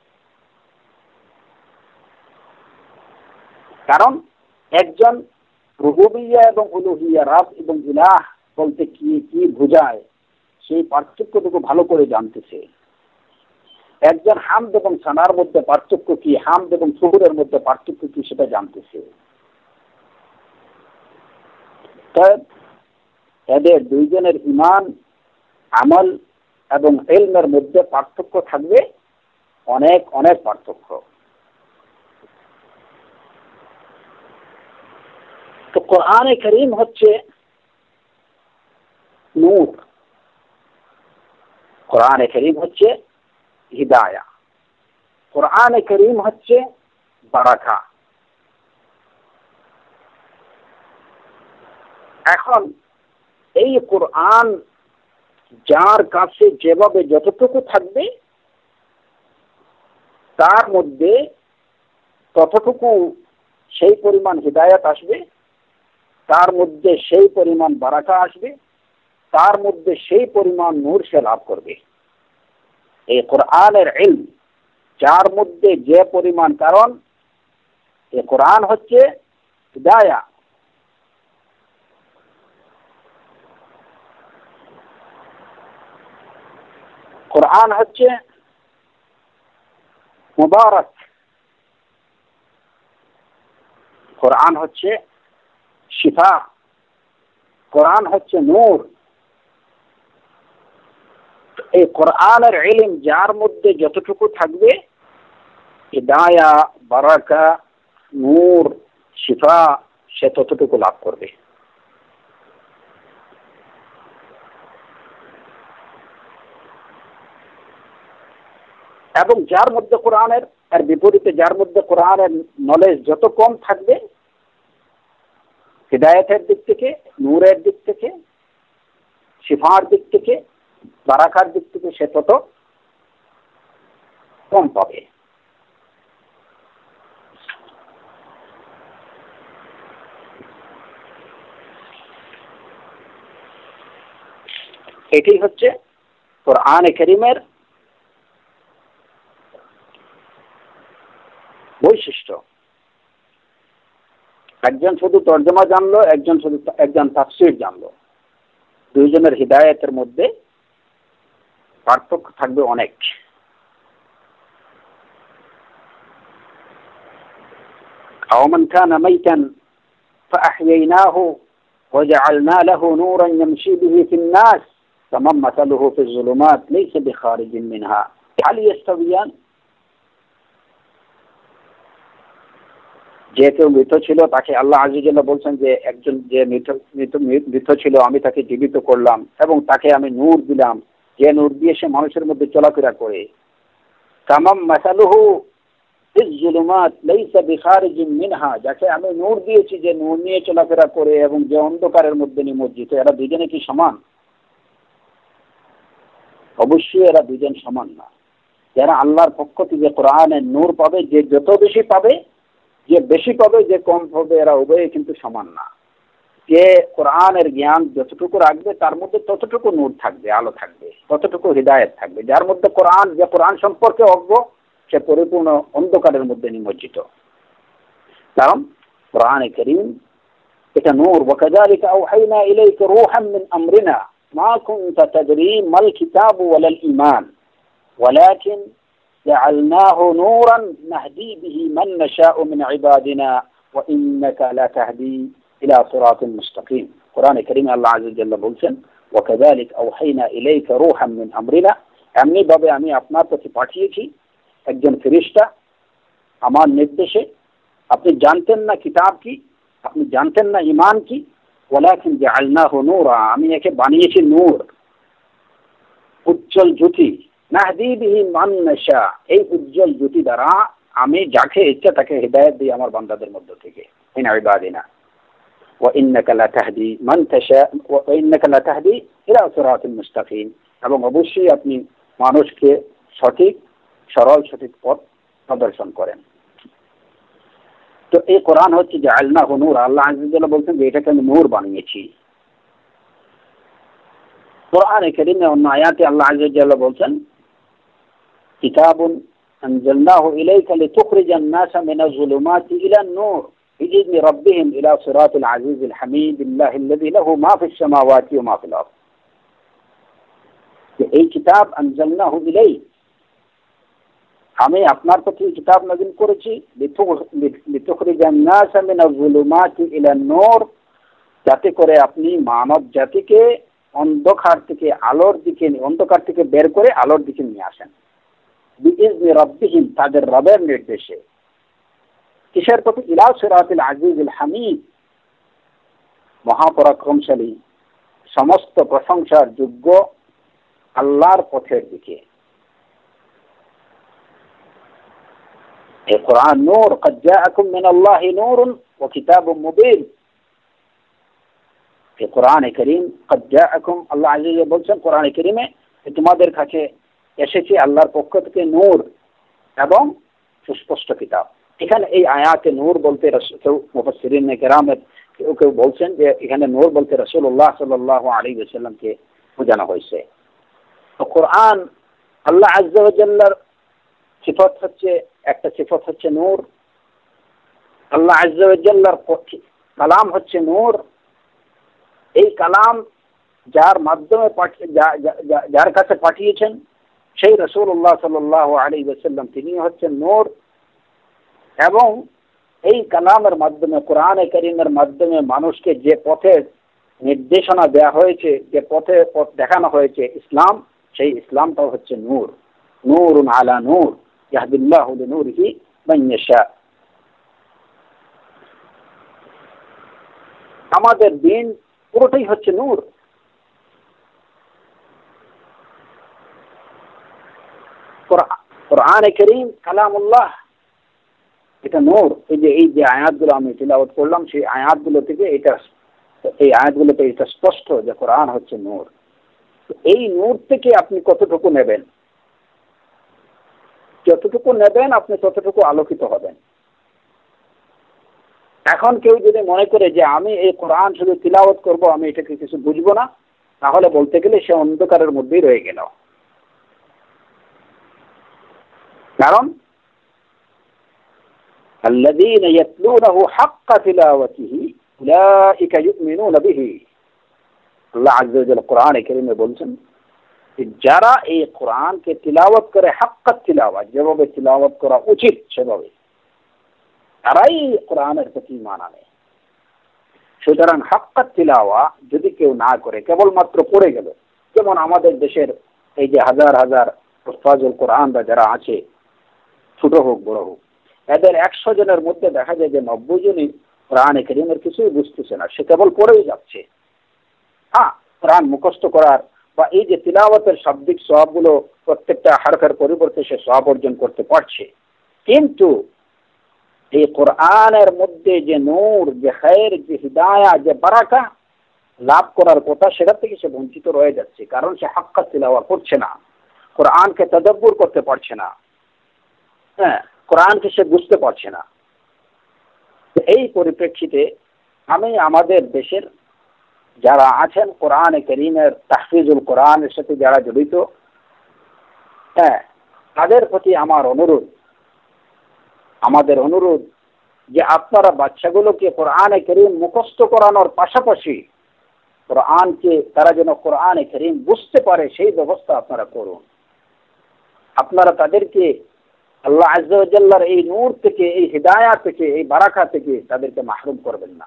কারণ একজন রুবুবিয়্যা এবং উলুহিয়্যা, রব এবং ইলাহ বলতে কি কি বোঝায় সেই পার্থক্যটুকু ভালো করে জানতেছে। একজন হামদ এবং সানার মধ্যে পার্থক্য কি, হামদ এবং শুকরের মধ্যে পার্থক্য কি সেটা জানতেছে। এদের দুইজনের ঈমান, আমল এবং ইলমের মধ্যে পার্থক্য থাকবে অনেক অনেক পার্থক্য। তো কোরআনে কারীম হচ্ছে নূর, কোরআনে কারীম হচ্ছে হিদায়া, কোরআনে কারীম হচ্ছে বারাকা। এখন এই কোরআন যার কাছে যেভাবে যতটুকু থাকবে তার মধ্যে ততটুকু সেই পরিমাণ হিদায়াত আসবে, তার মধ্যে সেই পরিমাণ বারাকা আসবে, তার মধ্যে সেই পরিমাণ নূর সে লাভ করবে। এই কোরআনের ইলম যার মধ্যে যে পরিমাণ, কারণ এই কোরআন হচ্ছে হিদায়া, কোরআন হচ্ছে মুবারক, কোরআন হচ্ছে শিফা, কোরআন হচ্ছে নূর। এই কোরআনের ইলম যার মধ্যে যতটুকু থাকবে, হিদায়া, বারাকা, নূর, শিফা, সে ততটুকু লাভ করবে। এবং যার মধ্যে কোরআনের এর বিপরীতে যার মধ্যে কোরআনের নলেজ যত কম থাকবে, হিদায়াতের দিক থেকে, নূরের দিক থেকে, শিফার দিক থেকে, বারাকার দিক থেকে সে তত কম পাবে। এটি হচ্ছে কোরআনে কারীমের বৈশিষ্ট্য। একজন শুধু তর্জমা জানলো, একজন তাফসীর জানলো, দুইজনের হিদায়াতের মধ্যে পার্থক্য থাকবে অনেক। আওমান কানা মাইতান ফাআহইনাহু ওয়াজআলনা লাহু নূরান ইয়ামশি বিহি ফিন নাস কামান মাসালুহু ফিজ যুলুমাত লাইসা বিখারিজিন মিনহা হাল ইয়াস্তাবিয়ান। যে কেউ মৃত ছিল তাকে আল্লাহ আযজা ওয়া জাল্লা বলছেন যে একজন যে মৃত ছিল আমি তাকে জীবিত করলাম এবং তাকে আমি নূর দিলাম, যে নূর দিয়ে সে মানুষের মধ্যে চলাফেরা করে। কামাম মাসালুহু ফিজ যুলুমাত লাইসা বিখারিজিন মিনহা, যাকে আমি নূর দিয়েছি যে নূর নিয়ে চলাফেরা করে এবং যে অন্ধকারের মধ্যে নিমজ্জিত, এরা দুজনে কি সমান? অবশ্যই এরা দুজন সমান না। যারা আল্লাহর পক্ষ থেকে কোরআনের নূর পাবে, যে যত বেশি পাবে, যে বেশি পাবে, যে কম পাবে, এরা উভয়ে কিন্তু সমান না। যে কোরআনের জ্ঞান যতটুকু রাখবে তার মধ্যে ততটুকু নূর থাকবে, আলো থাকবে, ততটুকু হিদায়াত থাকবে। যার মধ্যে কোরআন সম্পর্কে অজ্ঞ, সে পরিপূর্ণ অন্ধকারের মধ্যে নিমজ্জিত। কারণ কোরআনে কারীম এটা নূর। ওয়াকাযালিকা আওহাইনা ইলাইকা রূহাম মিন আমরিনা মা কুনতা তাদরি মাল কিতাবু ওয়ালাল ঈমান ওয়ালাকিন জাআলনাহু নূরান নাহদি বিহি মান নাশাউ মিন ইবাদিনা ওয়া ইন্নাকা লাতাহদি ইলা সিরাতিন মুস্তাকিম। কোরআনে কারীমে আল্লাহ আযজা ওয়া জাল্লা বলছেন, ওয়াকাযালিকা আওহাইনা ইলাইকা রূহাম মিন আমরিনা, এমনি ভাবে আমি আপনার প্রতি পাঠিয়েছি একজন ফেরেশতা আমার নির্দেশে। আপনি জানতেন না কিতাব কি, আপনি জানতেন না ঈমান কি, ওয়ালাকিন জাআলনাহু নূরা, আমি একে বানিয়েছি নূর, উজ্জ্বল জ্যোতি। নাহদি বিহি মান নাশা, এই উজ্জ্বল জ্যোতি দ্বারা আমি যাকে ইচ্ছা তাকে হিদায়াত দিই আমার বান্দাদের মধ্য থেকে। মিন ইবাদিনা ওয়া ইন্নাকা লাতাহদি মান তাশা ওয়া ইন্নাকা লাতাহদি ইলা সিরাতিন মুস্তাকিম, এবং অবশ্যই আপনি মানুষকে সঠিক সঠিক পথ প্রদর্শন করেন। তো এই কোরআন হচ্ছে জাআলনাহু নূর। আল্লাহ আযজা ওয়া জাল্লা বলছেন যে এটাকে আমি নূর বানিয়েছি। কোরআনে কারীমে অন্য আয়াতে আল্লাহ আযজা ওয়া জাল্লা বলছেন, কিতাবুন আনজালনাহু ইলাইকা লিতুখরিজান নাসা মিনাজ যুলুমাতি ইলান নূর বিইذনি রাব্বিহিম ইলা সিরাতিল আজিজিল হামিদিল্লাহিল্লাযী লাহু মা ফিস সামাওয়াতি ওয়া মা ফিল আরদ। এই কিতাব আনজালনাহু ইলাইক, আমি আপনার প্রতি কিতাব নাযিল করেছি, লিতুখরিজান নাসা মিনাজ যুলুমাতি ইলান নূর, যাতে করে আপনি মানব জাতিকে অন্ধকার থেকে বের করে আলোর দিকে নিয়ে আসেন। বিইذনি রাব্বিহিম, তাদের রবের নির্দেশে। কিসের প্রতি? ইলা সিরাতিল আজিজিল হামিদ, মহাপরাক্রমশালী, সমস্ত প্রশংসার যোগ্য আল্লাহর পথের দিকে। এই কোরআন নূর, قد جاءكم من الله نور وكتاب مبين। এই কোরআনে কারীম قد جاءكم, আল্লাহ আযজা ওয়া জাল্লা বলছেন কোরআনে কারীমে তোমাদের কাছে এসেছে আল্লাহর পক্ষ থেকে নূর এবং সুস্পষ্ট কিতাব। এখানে এই আয়াতে নূর বলতে কেউ মুফাসসিরিন কেরামের কেউ বলছেন যে এখানে নূর বলতে রাসূলুল্লাহ সাল্লাল্লাহু আলাইহি ওয়াসাল্লামকে বোঝানো হয়েছে। তো কোরআন আল্লাহ আযজা ওয়া জাল্লার সিফাত হচ্ছে, একটা সিফাত হচ্ছে নূর। আল্লাহ আযজা ওয়া জাল্লার কালাম হচ্ছে নূর। এই কালাম যার মাধ্যমে যার কাছে পাঠিয়েছেন সেই রাসূলুল্লাহ সাল্লাল্লাহু আলাইহি ওয়াসাল্লাম, তিনি হচ্ছেন নূর। এবং এই কালামের মাধ্যমে, কোরআনে কারীমের মাধ্যমে মানুষকে যে পথের নির্দেশনা দেওয়া হয়েছে, যে পথ দেখানো হয়েছে ইসলাম, সেই ইসলামটাও হচ্ছে নূর। নূরুন আলা নূর ইয়াহদিল্লাহু লিনূরিহি মান ইয়াশা। আমাদের দিন পুরোটাই হচ্ছে নূর। কোরআনে কারীম কালামুল্লাহ, এটা নূর। এই যে আয়াতগুলো আমি তিলাওয়াত করলাম, সেই আয়াতগুলো থেকে এই আয়াতগুলোতে এটা স্পষ্ট যে কোরআন হচ্ছে নূর। এই নূর থেকে আপনি কতটুকু নেবেন, যতটুকু নেবেন আপনি ততটুকু আলোকিত হবেন। এখন কেউ যদি মনে করে যে আমি এই কোরআন শুধু তিলাওয়াত করব, আমি এটাকে কিছু বুঝবো না, তাহলে বলতে গেলে সে অন্ধকারের মধ্যেই রয়ে গেল। কারণ الذين يتلونه حق تلاوته أولئك يؤمنون به। আল্লাহ আযজা ওয়া জাল্লা কোরআনে কারীমে বলছেন যারা এই কোরআনকে তিলাওয়াত করে হাক্কাত তিলাওয়াত, যেভাবে তিলাওয়াত করা উচিত সেভাবে, তারাই কোরআনের প্রতি ঈমান আনে। সুতরাং হাক্কাত তিলাওয়া যদি কেউ না করে, কেবলমাত্র পড়ে গেল, যেমন আমাদের দেশের এই যে হাজার হাজার হুফাজুল কোরআন বা যারা আছে, ছোট হোক বড় হোক, এদের 100 জনের মধ্যে দেখা যায় যে 90 জনই কোরআনে কারীমের কিছুই বুঝতেছে না, সে কেবল পড়েই যাচ্ছে। হ্যাঁ, কোরআন মুখস্থ করার বা এই যে তিলাওয়াতের শাব্দিক সওয়াবগুলো প্রত্যেকটা হারফের পরিবর্তে সে সওয়াব অর্জন করতে পারছে, কিন্তু এই কোরআনের মধ্যে যে নূর, যে খায়ের, যে হিদায়া, যে বারাকা লাভ করার কথা, সেটা থেকে সে বঞ্চিত রয়ে যাচ্ছে। কারণ সে হাক্কাত তিলাওয়া করছে না, কোরআনকে তাদাব্বুর করতে পারছে না, হ্যাঁ, কোরআনকে সে বুঝতে পারছে না। এই পরিপ্রেক্ষিতে আমি আমাদের দেশের যারা আছেন কোরআনে কারীমের তাহফিজুল কোরআনের সাথে যারা জড়িত, হ্যাঁ, তাদের প্রতি আমাদের অনুরোধ যে আপনারা বাচ্চাগুলোকে কোরআনে কারীম মুখস্থ করানোর পাশাপাশি কোরআনকে তারা যেন কোরআনে কারীম বুঝতে পারে সেই ব্যবস্থা আপনারা করুন। আপনারা তাদেরকে আল্লাহ আযজা ওয়া জাল্লার এই নূর থেকে, এই হিদায়াত থেকে, এই বারাকা থেকে তাদেরকে মাহরুম করবেন না।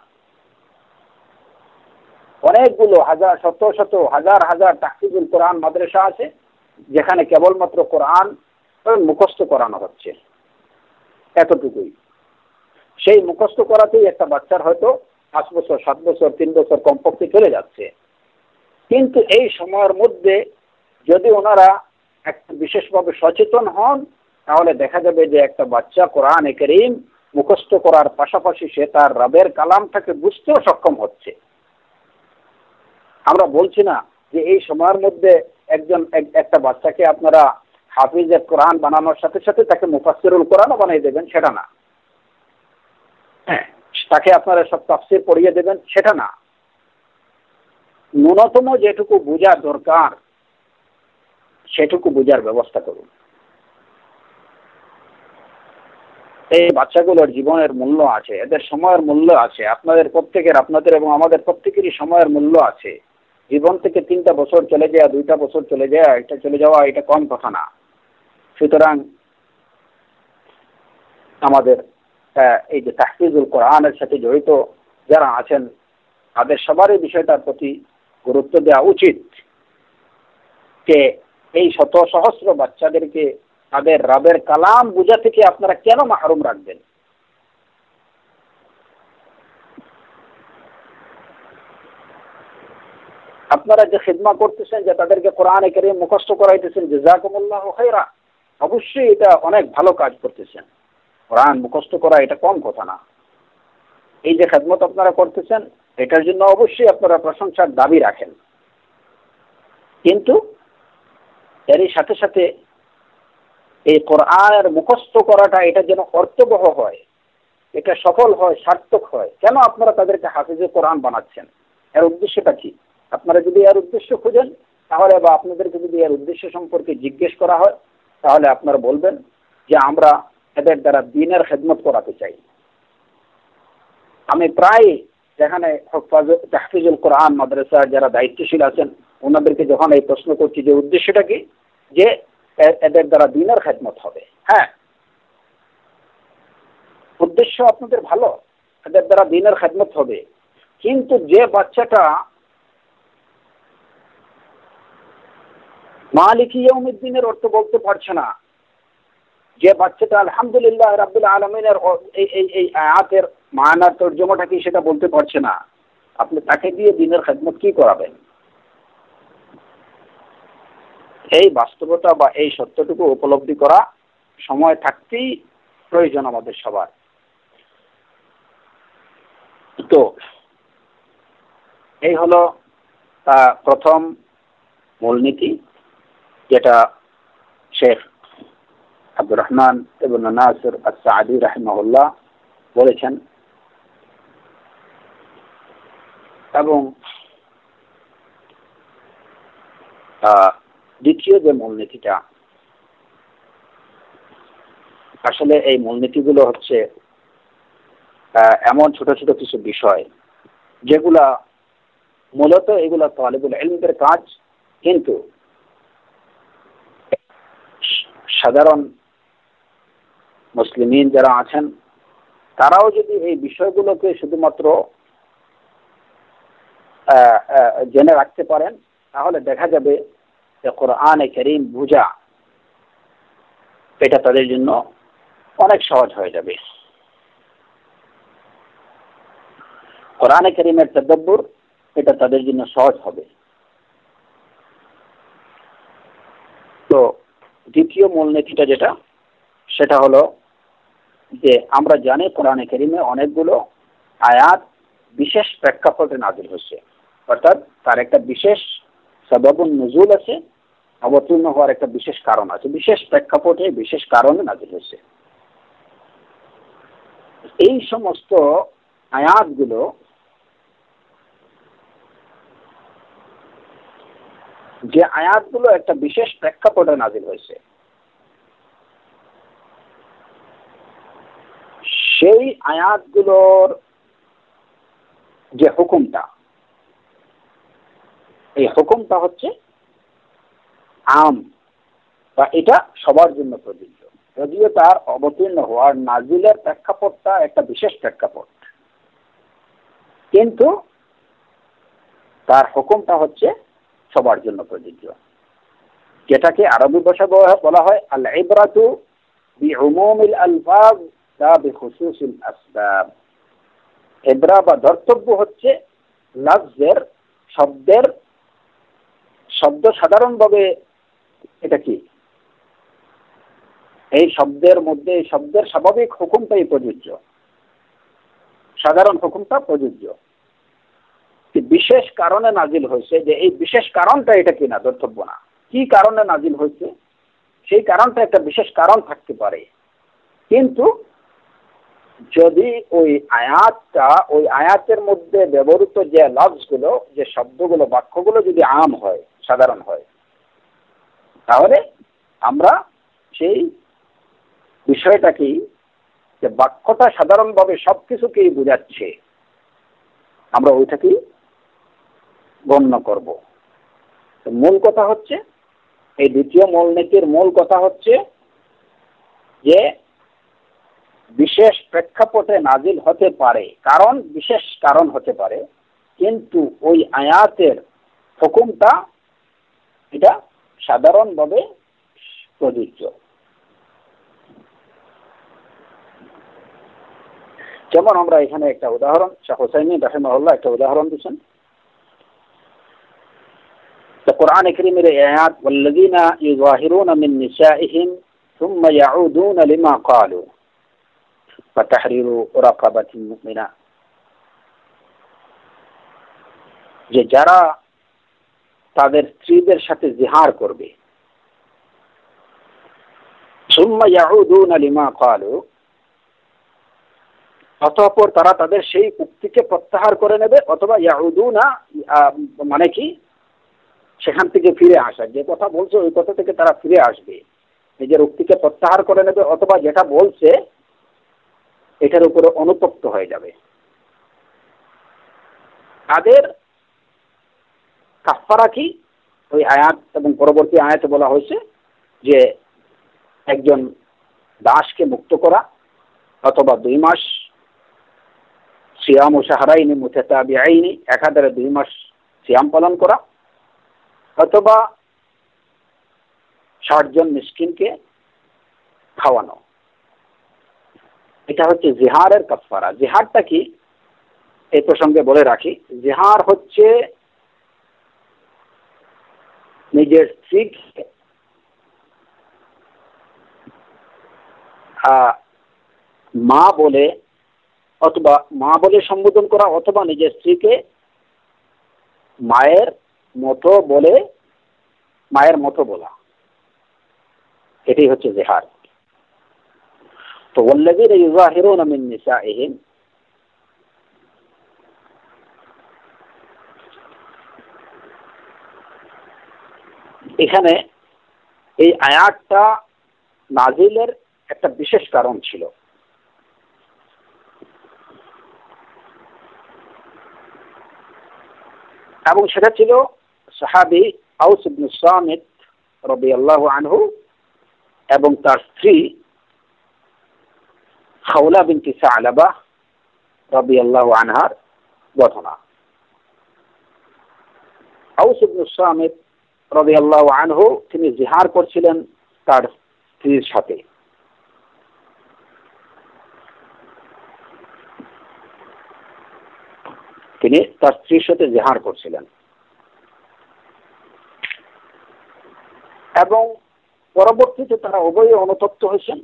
অনেকগুলো শত শত হাজার হাজার তাহফিজুল কোরআন মাদ্রাসা আছে যেখানে কেবলমাত্র কোরআন মুখস্থ করানো হচ্ছে, এতটুকুই। সেই মুখস্থ করাতেই একটা বাচ্চার হয়তো 5 বছর, 7 বছর, 3 বছর কমপক্ষে চলে যাচ্ছে। কিন্তু এই সময়ের মধ্যে যদি ওনারা একটু বিশেষভাবে সচেতন হন, তাহলে দেখা যাবে যে একটা বাচ্চা কোরআনে কারীম মুখস্থ করার পাশাপাশি সে তার রবের কালামটাকে বুঝতেও সক্ষম হচ্ছে। আমরা বলছি না যে এই সময়ের মধ্যে একটা বাচ্চাকে আপনারা হাফিজে কোরআন বানানোর সাথে সাথে তাকে মুফাসসিরুল কোরআনও বানিয়ে দেবেন, সেটা না। হ্যাঁ, তাকে আপনারা সব তাফসীর পড়িয়ে দেবেন, সেটা না। ন্যূনতম যেটুকু বোঝা দরকার সেটুকু বোঝার ব্যবস্থা করুন। এই বাচ্চাগুলোর জীবনের মূল্য আছে, এদের সময়ের মূল্য আছে, আপনাদের এবং আমাদের প্রত্যেকেরই সময়ের মূল্য আছে। জীবন থেকে 3টা বছর চলে যায়, 2টা বছর চলে যায়, এটা চলে যাওয়া এটা কম কথা না। সুতরাং আমাদের এই যে তাহফিজুল কোরআনের সাথে জড়িত যারা আছেন তাদের সবারই বিষয়টার প্রতি গুরুত্ব দেওয়া উচিত যে এই শত সহস্র বাচ্চাদেরকে তাদের রবের কালাম বোঝা থেকে আপনারা কেন মাহরুম রাখবেন? আপনারা যে খিদমা করতেছেন, যে তাদেরকে কোরআনে কারীম মুখস্থ করাইতেছেন, জাযাকুমুল্লাহু খায়রা, অবশ্যই এটা অনেক ভালো কাজ করতেছেন। কোরআন মুখস্থ করা এটা কম কথা না। এই যে খিদমত আপনারা করতেছেন, এটার জন্য অবশ্যই আপনারা প্রশংসার দাবি রাখেন। কিন্তু এরই সাথে সাথে এই কোরআনের মুখস্থ করাটা এটা যেন অর্থবহ হয়, এটা সফল হয়, সার্থক হয়। কেন আপনারা তাদেরকে হাফিজে কোরআন বানাচ্ছেন? এর উদ্দেশ্যটা কি? আপনারা যদি এর উদ্দেশ্য খুঁজেন তাহলে, বা আপনাদেরকে যদি এর উদ্দেশ্য সম্পর্কে জিজ্ঞেস করা হয়, তাহলে আপনারা বলবেন যে আমরা এদের দ্বারা দ্বীনের খেদমত করাতে চাই। আমি প্রায় যেখানে তাহফিজুল কোরআন মাদ্রাসা যারা দায়িত্বশীল আছেন ওনাদেরকে যখন এই প্রশ্ন করছি যে উদ্দেশ্যটা কি, যে এদের দ্বারা দ্বীনের খেদমত হবে। হ্যাঁ, উদ্দেশ্য আপনাদের ভালো, এদের দ্বারা দ্বীনের খেদমত হবে। কিন্তু যে বাচ্চাটা মালিকি ইয়াউমিদ্দিনের অর্থ বলতে পারছে না, যে বাচ্চাটা আলহামদুলিল্লাহ রাব্বিল আলামিনের এই আয়াতের মানার তর্জমাটা কি সেটা বলতে পারছে না, আপনি তাকে দিয়ে দ্বীনের খেদমত কি করাবেন? এই বাস্তবতা বা এই সত্যটুকু উপলব্ধি করা সময় থাকতেই প্রয়োজন আমাদের সবার। তো এই হলো প্রথম মূলনীতি, যেটা শেখ আব্দুর রহমান ইবনে নাসির আস-সাঈদী রাহিমাহুল্লাহ বলেছেন। এবং দ্বিতীয় যে মূলনীতিটা, আসলে এই মূলনীতিগুলো হচ্ছে এমন ছোট ছোট কিছু বিষয় যেগুলা মূলত এগুলা তালিবুল ইলমের কাজ, কিন্তু সাধারণ মুসলিমিন যারা আছেন তারাও যদি এই বিষয়গুলোকে শুধুমাত্র জেনে রাখতে পারেন, তাহলে দেখা যাবে যে কোরআনে কারীম বুঝা এটা তাদের জন্য অনেক সহজ হয়ে যাবে। কোরআনে কারীমের তাদাব্বুর এটা তাদের জন্য সহজ হবে। তো দ্বিতীয় মূলনীতিটা যেটা, সেটা হলো যে আমরা জানি কোরআনে কারীমে অনেকগুলো আয়াত বিশেষ প্রেক্ষাপটে নাযিল হয়েছে, অর্থাৎ তার একটা বিশেষ সাবাবুন নুজুল আছে, অবতীর্ণ হওয়ার একটা বিশেষ কারণ আছে, বিশেষ প্রেক্ষাপটে বিশেষ কারণে নাযিল হয়েছে। এই সমস্ত আয়াতগুলো যে আয়াতগুলো একটা বিশেষ প্রেক্ষাপটে নাযিল হয়েছে, সেই আয়াতগুলোর যে হুকুমটা, এই হুকুমটা হচ্ছে আম, বা এটা সবার জন্য প্রযোজ্য। যদিও তার অবতীর্ণ হওয়ার নাজিলের প্রেক্ষাপটটা একটা বিশেষ প্রেক্ষাপট, কিন্তু তার হুকুমটা হচ্ছে সবার জন্য প্রযোজ্য, যেটাকে আরবি ভাষায় বলা হয় আল ইবরাতু বিউমুমিল আলফাজ লা বিখুসুসিল আসবাব। ইবরা বা ধর্তব্য হচ্ছে লফজের, শব্দ সাধারণভাবে এটা কি, এই শব্দের মধ্যে এই শব্দের স্বাভাবিক হুকুমটাই প্রযোজ্য, সাধারণ হুকুমটা প্রযোজ্য। বিশেষ কারণে নাজিল হয়েছে, যে এই বিশেষ কারণটা এটা কিনা ধর্তব্য না, কি কারণে নাজিল হয়েছে সেই কারণটা একটা বিশেষ কারণ থাকতে পারে, কিন্তু যদি ওই আয়াতটা, ওই আয়াতের মধ্যে ব্যবহৃত যে লফজগুলো, যে শব্দগুলো, বাক্যগুলো যদি আম হয়, সাধারণ হয়, তাহলে আমরা সেই বিষয়টাকেই, যে বাক্যটা সাধারণভাবে সবকিছুকেই বোঝাচ্ছে, আমরা ওইটাকেই গণ্য করব। মূল কথা হচ্ছে, এই দ্বিতীয় মূলনীতির মূল কথা হচ্ছে যে বিশেষ প্রেক্ষাপটে নাজিল হতে পারে, কারণ বিশেষ কারণ হতে পারে, কিন্তু ওই আয়াতের হুকুমটা এটা সাধারণভাবে প্রযোজ্য। যেমন আমরা এখানে একটা উদাহরণ, শাহ হুসাইমিন রাহিমাহুল্লাহ একটা উদাহরণ দিচ্ছেন। কোরআনে কারীমের এই আয়াত, ওয়াল্লাযীনা ইউযাহিরুনা মিন নিসাইহিম সুম্মা ইয়াউদুনা লিমা ক্বালু ফাতাহরিরু রাকাবাতিন মুমিনা, যে যারা তাদের স্ত্রীদের সাথে জিহার করবে, সুম্মা ইয়াউদুনা লিমা ক্বালু, অতঃপর তারা তাদের সেই উক্তিকে প্রত্যাহার করে নেবে, অথবা ইয়াউদুনা মানে কি, সেখান থেকে ফিরে আসা, যে কথা বলছে ওই কথা থেকে তারা ফিরে আসবে, নিজের উক্তিকে প্রত্যাহার করে নেবে, অথবা যেটা বলছে এটার উপরে অনুতপ্ত হয়ে যাবে। তাদের কাফারা কি, ওই আয়াত এবং পরবর্তী আয়াতে বলা হয়েছে যে একজন দাসকে মুক্ত করা, অথবা 2 মাস সিয়াম ও শাহরাইনি মুতাতাবিআইনি, একাধারে 2 মাস সিয়াম পালন করা, অথবা 60 জন মিসকিনকে খাওয়ানো। এটা হচ্ছে জিহারের কাফারা। জিহারটা কি, এই প্রসঙ্গে বলে রাখি, জিহার হচ্ছে নিজের স্ত্রীকে মা বলে অথবা মা বলে সম্বোধন করা অথবা নিজের স্ত্রীকে মায়ের মতো বলে মায়ের মতো বলা, এটাই হচ্ছে জিহার। তো ওয়াল্লাযীনা ইউযাহিরুনা মিন নিসাইহিম, এখানে এই আয়াতটা নাজিলের একটা বিশেষ কারণ ছিল, এবং সেটা ছিল সাহাবী আউস ইবনে সামিত রাদিয়াল্লাহু আনহু এবং তার স্ত্রী খাওলা বিনতে সালাবা রাদিয়াল্লাহু আনহার ঘটনা। আউস ইবনে সামিত রাদিয়াল্লাহু আনহু তিনি জিহার করছিলেন তার স্ত্রীর সাথে। তিনি তার স্ত্রীর সাথে জিহার করছিলেন এবং পরবর্তীতে তারা উভয়ে অনুতপ্ত হয়েছেন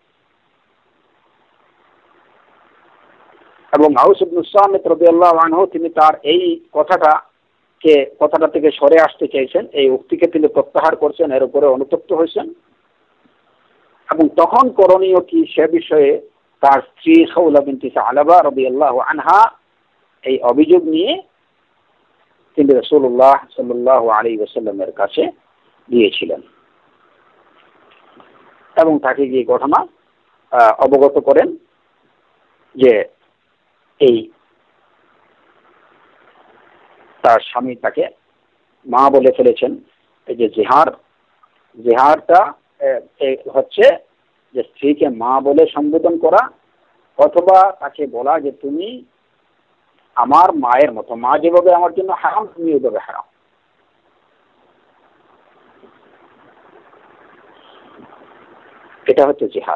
এবং আউস ইবনে সামিত রাদিয়াল্লাহু আনহু তিনি তার এই কথাটা থেকে সরে আসতে চাইছেন, এই উক্তিকে তিনি প্রত্যাহার করছেন, এর উপরে অনুতপ্ত হয়েছেন এবং তখন করণীয় কি সে বিষয়ে তার স্ত্রী খাওলা বিনতে সালাবা রাদিয়াল্লাহু আনহা এই অভিযোগ নিয়ে তিনি রাসূলুল্লাহ সাল্লাল্লাহু আলাইহি ওয়াসাল্লামের কাছে গিয়েছিলেন এবং তাকে গিয়ে ঘটনা অবগত করেন যে এই তার স্বামী তাকে মা বলে ফেলেছেন। এই যে জিহারটা হচ্ছে যে স্ত্রীকে মা বলে সম্বোধন করা অথবা তাকে বলা যে তুমি আমার মায়ের মতো, মা যেভাবে আমার জন্য হারাম তুমি ওইভাবে হারাম। এটা হচ্ছে জিহার।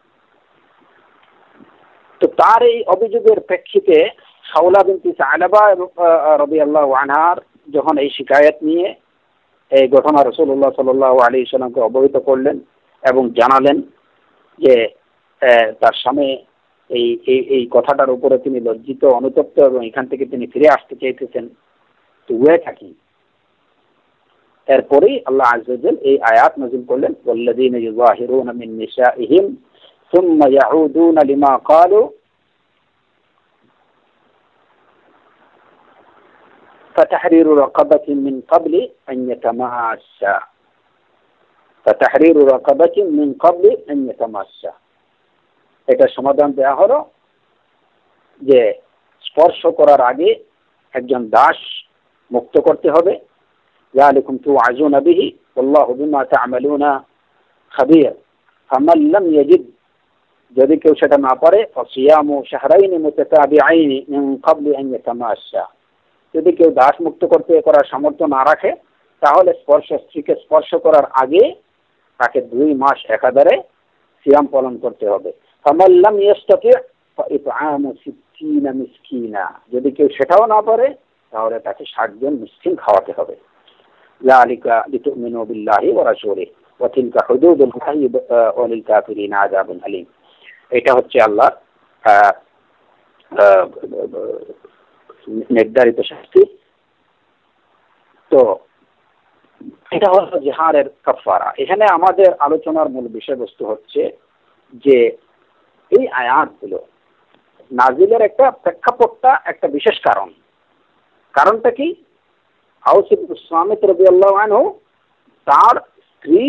তো তার এই অভিযোগের প্রেক্ষিতে খাওলা বিনতে সালাবা রাদিয়াল্লাহু আনহার যখন এই শিকায়ত নিয়ে এই ঘটনা রাসূলুল্লাহ সাল্লাল্লাহু আলাইহি ওয়াসাল্লামকে অবহিত করলেন এবং জানালেন যে তার স্বামী এই কথাটার উপরে তিনি লজ্জিত, অনুতপ্ত এবং এখান থেকে তিনি ফিরে আসতে চাইতেছেন, তো ওয়েটা কি? এরপরেই আল্লাহ আযজা ওয়া জাল এই আয়াত নাযিল করলেন, ওয়াল্লাযীনা ইউযাহিরুনা মিন নিসাইহিম সুম্মা ইয়াউদুনা লিমা ক্বালু فتحرير رقبة من قبل أن يتماسا فتحرير رقبة من قبل أن يتماسا। এটা সমাধান দেয়া হলো যে স্পর্শ করার আগে একজন দাস মুক্ত করতে হবে। যালিকুম তুআযুনা বিহি ওয়াল্লাহু বিমা তা'মালুনা খাবীর। ফামান লাম ইয়াজিদ, যদি কেউ সেটা না পারে, ফাসিয়ামু শাহরাইন মুতাতাবিআইন মিন ক্বাবলি আন ইয়াতামাসা, যদি কেউ দাস মুক্ত করার সামর্থ্য না রাখে তাহলে স্ত্রীকে স্পর্শ করার আগে তাকে 2 মাস একাধারে সিয়াম পালন করতে হবে। ফামান লাম ইয়াস্তাতি ফাইতআমু 60 মিসকিনা, যদি কেউ সেটাও না পারে তাহলে তাকে 60 জন মিসকিন খাওয়াতে হবে। যালিকা লিতুমিনু বিল্লাহি ওয়া রাসূলিহি ওয়া তিলকা হুদুদুল্লাহি ওয়া লিল কাফিরিন আযাবুন আলীম। এটা হচ্ছে আল্লাহ নির্ধারিত শাস্তি। তো এটা হলো জিহারের কাফারা। এখানে আমাদের আলোচনার মূল বিষয়বস্তু হচ্ছে যে এই আয়াতগুলো নাজিলের একটা প্রেক্ষাপটটা একটা বিশেষ কারণটা কি? আউস ইবনে সামিত রাদিয়াল্লাহু আনহু তার স্ত্রী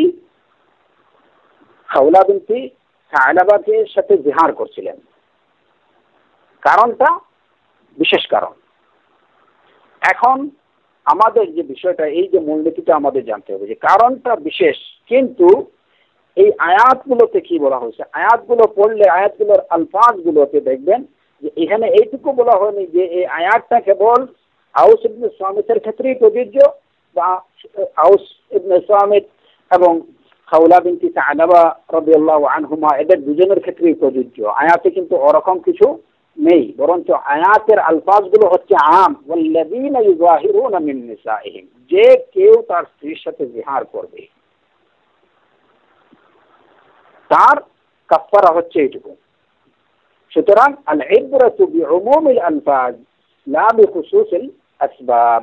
খাওলা বিনতে সালাবাকে সাথে জিহার করছিলেন, কারণটা বিশেষ কারণ। এখন আমাদের যে বিষয়টা, এই যে মূলনীতিটা আমাদের জানতে হবে যে কারণটা বিশেষ, কিন্তু এই আয়াতগুলোতে কি বলা হয়েছে, আয়াতগুলো পড়লে আয়াতগুলোর আলফাজগুলোতে দেখবেন যে এখানে এইটুকু বলা হয়নি যে এই আয়াতটা কেবল আউস ইবনে সামিতের ক্ষেত্রেই প্রযোজ্য বা আউস ইবনে সামিত এবং খাওলা বিনতে সালাবা রাদিয়াল্লাহু আনহুমা এদের দুজনের ক্ষেত্রেই প্রযোজ্য। আয়াতে কিন্তু ওরকম কিছু নেই, বরঞ্চ আয়াতের আলফাজগুলো হচ্ছে আম, ওয়াল্লাযীনা ইউযাহিরুনা মিন নিসাইহিম, যে কেউ তার স্ত্রীর সাথে জিহার করবে তার কাফফারা হচ্ছে এইটুকু। সুতরাং আল ইবরাতু বিউমুমিল আলফাজ লা বিখুসুসিল আসবাব,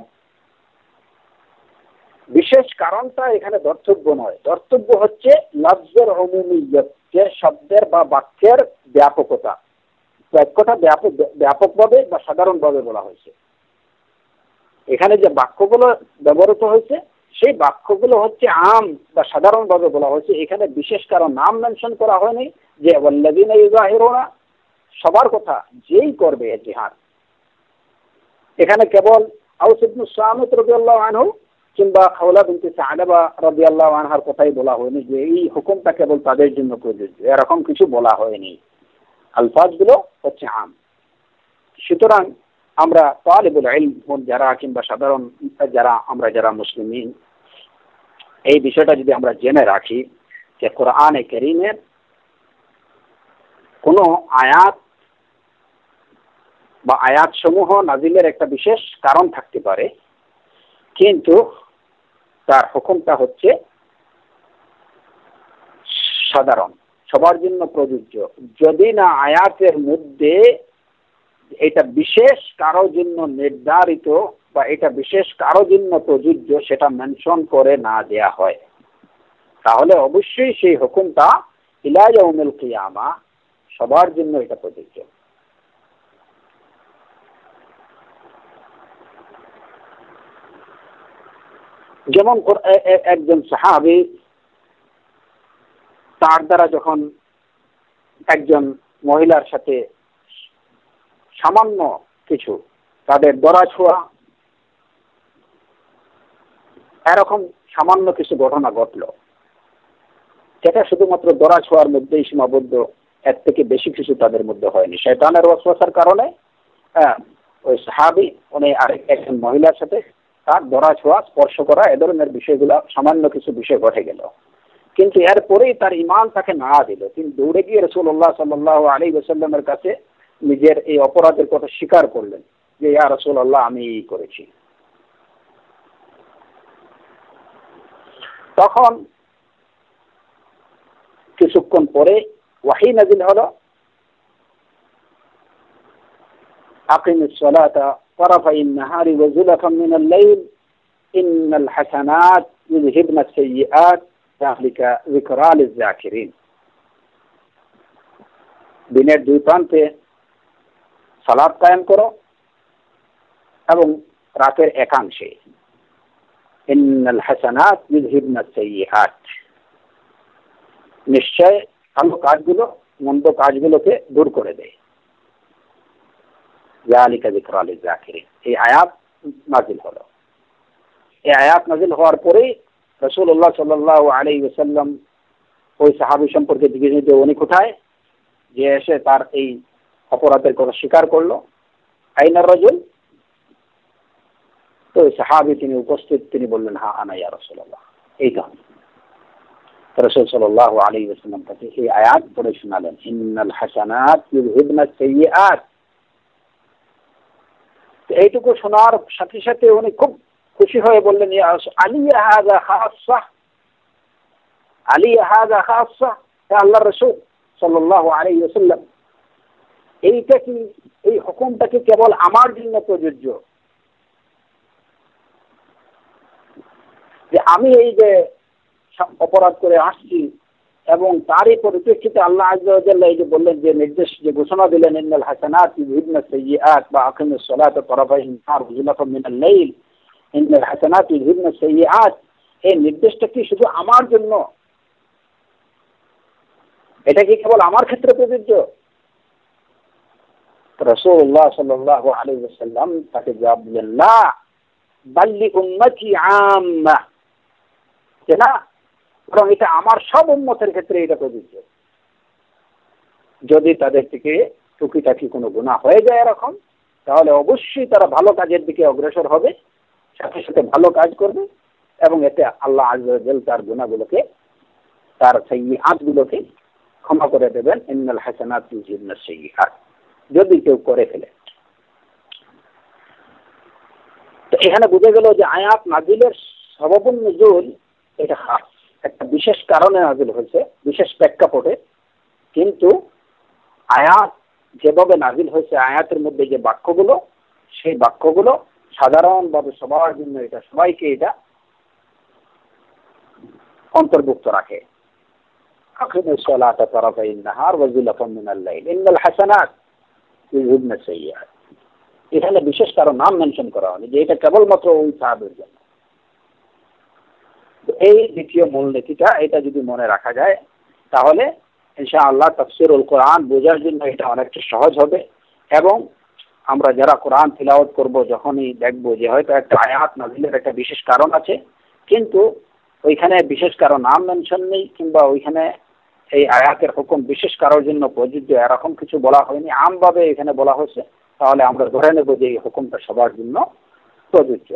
বিশেষ কারণটা এখানে ধর্তব্য নয়, ধর্তব্য হচ্ছে লফজের উমুমিয়ত, যে শব্দের বা বাক্যের ব্যাপকতা, বাক্যটা ব্যাপকভাবে বা সাধারণভাবে বলা হয়েছে। এখানে যে বাক্যগুলো ব্যবহৃত হয়েছে সেই বাক্যগুলো হচ্ছে আম বা সাধারণভাবে বলা হয়েছে। এখানে বিশেষ কারণ নাম মেনশন করা হয়নি যে ওয়াল্লাযীনা ইউযাহিরুনা, সবার কথা, যেই করবে জিহাদ। এখানে কেবল আউস ইবনে সামিত রাদিয়াল্লাহু আনহু কিংবা খাওলা বিনতে সা'লাবা রাদিয়াল্লাহু আনহার কথাই বলা হয়নি যে এই হুকুমটা কেবল তাদের জন্য প্রযোজ্য, এরকম কিছু বলা হয়নি। আলফাজগুলো হচ্ছে আম। সুতরাং আমরা তালিবুল ইলম যারা কিংবা সাধারণ যারা মুসলিমিন, এই বিষয়টা যদি আমরা জেনে রাখি যে কোরআনে কারীমের কোন আয়াত বা আয়াত সমূহ নাজিলের একটা বিশেষ কারণ থাকতে পারে, কিন্তু তার হুকুমটা হচ্ছে সাধারণ, সবার জন্য প্রযোজ্য। যদি না আয়াতের মধ্যে এটা বিশেষ কারো জন্য নির্ধারিত বা এটা বিশেষ কারো জন্য প্রযোজ্য সেটা মেনশন করে না দেয়া হয়, তাহলে অবশ্যই সেই হুকুমটা ইলা ইয়াউমিল কিয়ামা সবার জন্য এটা প্রযোজ্য। যেমন একজন সাহাবী, তার দ্বারা যখন একজন মহিলার সাথে সামান্য কিছু তাদের দরা ছোঁয়া, এরকম সামান্য কিছু ঘটনা ঘটল, সেটা শুধুমাত্র দরা ছোঁয়ার মধ্যেই সীমাবদ্ধ, এর থেকে বেশি কিছু তাদের মধ্যে হয়নি। শয়তানের ওয়াসওয়াসার কারণে ওই সাহাবী উনি একজন মহিলার সাথে তার দরা ছোঁয়া, স্পর্শ করা, এ ধরনের বিষয়গুলো সামান্য কিছু বিষয় ঘটে গেল, কিন্তু এরপরেই তার ঈমান তাকে না দিল। তিনি দৌড়ে গিয়ে রাসূলুল্লাহ সাল্লাল্লাহু আলাইহি ওয়াসাল্লামের কাছে নিজের এই অপরাধের কথা স্বীকার করলেন যে ইয়া রাসূলুল্লাহ, আমি এই করেছি। তখন কিছুক্ষণ পরে ওয়াহী নাযিল হলো, আকিমিস সালাতা তারাফাইন নাহারি ওয়া যুলাফান মিনাল লাইল ইন্নাল হাসানাত ইউযহিবনাস সাইয়্যাত যালিকা যিকরা লিয-যাকিরিন। দিনের দুই প্রান্তে সালাত কায়েম করো এবং রাতের একাংশে ইন্নাল হাসানাত ইউযহিবনাস সাইয়্যাত, নিশ্চয় ভালো কাজগুলো মন্দ কাজগুলোকে দূর করে দেয়। যালিকা যিকরা লিয-যাকিরিন, এই আয়াত নাযিল হলো। এই আয়াত নাযিল হওয়ার পরেই রাসূলুল্লাহ সাল্লাল্লাহু আলাইহি ওয়াসাল্লাম ওই সাহাবী সম্পর্কে জিজ্ঞেস যে উনি কোথায়, যে এসে তার এই অপরাধের কথা স্বীকার করলো। আইনা রাজুল, তো সাহাবী তিনি উপস্থিত, তিনি বললেন হ্যাঁ আনা ইয়া রাসূলুল্লাহ, এই তো আমি। রাসূল সাল্লাল্লাহু আলাইহি ওয়াসাল্লাম তাকে এই আয়াত পড়ে শোনালেন, ইন্নাল হাসানাত ইউযহিবনাস সাইয়্যাত। এইটুকু শোনার সাথে সাথে উনি খুব খুশি হয়ে বললেন, ইয়া আলী হাযা খাসসা, আলী হাযা খাসসা, হে আল্লাহর রাসূল সাল্লাল্লাহু আলাইহি ওয়াসাল্লাম, এইটা কি, এই হুকুমটা কি কেবল আমার জন্য প্রযোজ্য? যে আমি এই যে অপরাধ করে আসছি এবং তারই পরিপ্রেক্ষিতে আল্লাহ আযজা ওয়া জাল্লা এই যে বললেন, যে নির্দেশ, যে ঘোষণা দিলেন, ইন্নাল হাসানাত ইউযহিবনাস সাইয়্যাত বা আকিমিস সালাতা তারাফাইন নাহার ওয়া যুলাফান মিনাল লাইল ইন্নাল হাসানাত ইউযহিবনাস সাইয়্যাত, এই নির্দেশটা কি শুধু আমার জন্য? এটা কি কেবল আমার ক্ষেত্রে প্রযোজ্য? রাসূলুল্লাহ সাল্লাল্লাহু আলাইহি ওয়াসাল্লাম তাকে জবাব দিলেন, লা বাল্লি উম্মতি আম্মা, যে না, বরং এটা আমার সব উম্মতের ক্ষেত্রে এটা প্রযোজ্য। যদি তাদের থেকে টুকিটাকি কোনো গুনাহ হয়ে যায় এরকম, তাহলে অবশ্যই তারা ভালো কাজের দিকে অগ্রসর হবে, সাথে সাথে ভালো কাজ করবে, এবং এতে আল্লাহ আযজা ওয়া জাল তার গুনাহগুলোকে, তার সাইয়্যাতগুলোকে ক্ষমা করে দেবেন। ইন্নাল হাসানাত ইউযহিবনাস সাইয়্যাত, যদি কেউ করে ফেলে। তো এখানে বুঝে গেল যে আয়াত নাযিলের সবাবুন নুজুল এটা খাস, একটা বিশেষ কারণে নাযিল হয়েছে, বিশেষ প্রেক্ষাপটে। কিন্তু আয়াত যেভাবে নাজিল হয়েছে, আয়াতের মধ্যে যে বাক্যগুলো, সেই বাক্যগুলো সাধারণভাবে সবার জন্য এটা, সবাইকে এটা অন্তর্ভুক্ত রাখে। আকিমুস সালাতা তারাফাইন নাহার ওয়া যুলাফাম মিনাল লাইল ইন্নাল হাসানাত ইউযহিবনা সাইয়্যাত। এখানে বিশেষ কারো নাম মেনশন করা হয়নি যে এটা কেবলমাত্র ওই সাহাবীর জন্য। এই দ্বিতীয় মূলনীতিটা, এটা যদি মনে রাখা যায় তাহলে ইনশাআল্লাহ তাফসীরুল কোরআন বোঝার জন্য এটা অনেকটা সহজ হবে। এবং আমরা যারা কোরআন তিলাওয়াত করব, যখনই দেখবো যে হয়তো একটা আয়াত নাজিলের একটা বিশেষ কারণ আছে, কিন্তু ওইখানে বিশেষ কারো নাম মেনশন নেই, কিংবা ওইখানে এই আয়াতের হুকুম বিশেষ কারোর জন্য প্রযোজ্য এরকম কিছু বলা হয়নি, আমভাবে এখানে বলা হয়েছে, তাহলে আমরা ধরে নেব যে এই হুকুমটা সবার জন্য প্রযোজ্য।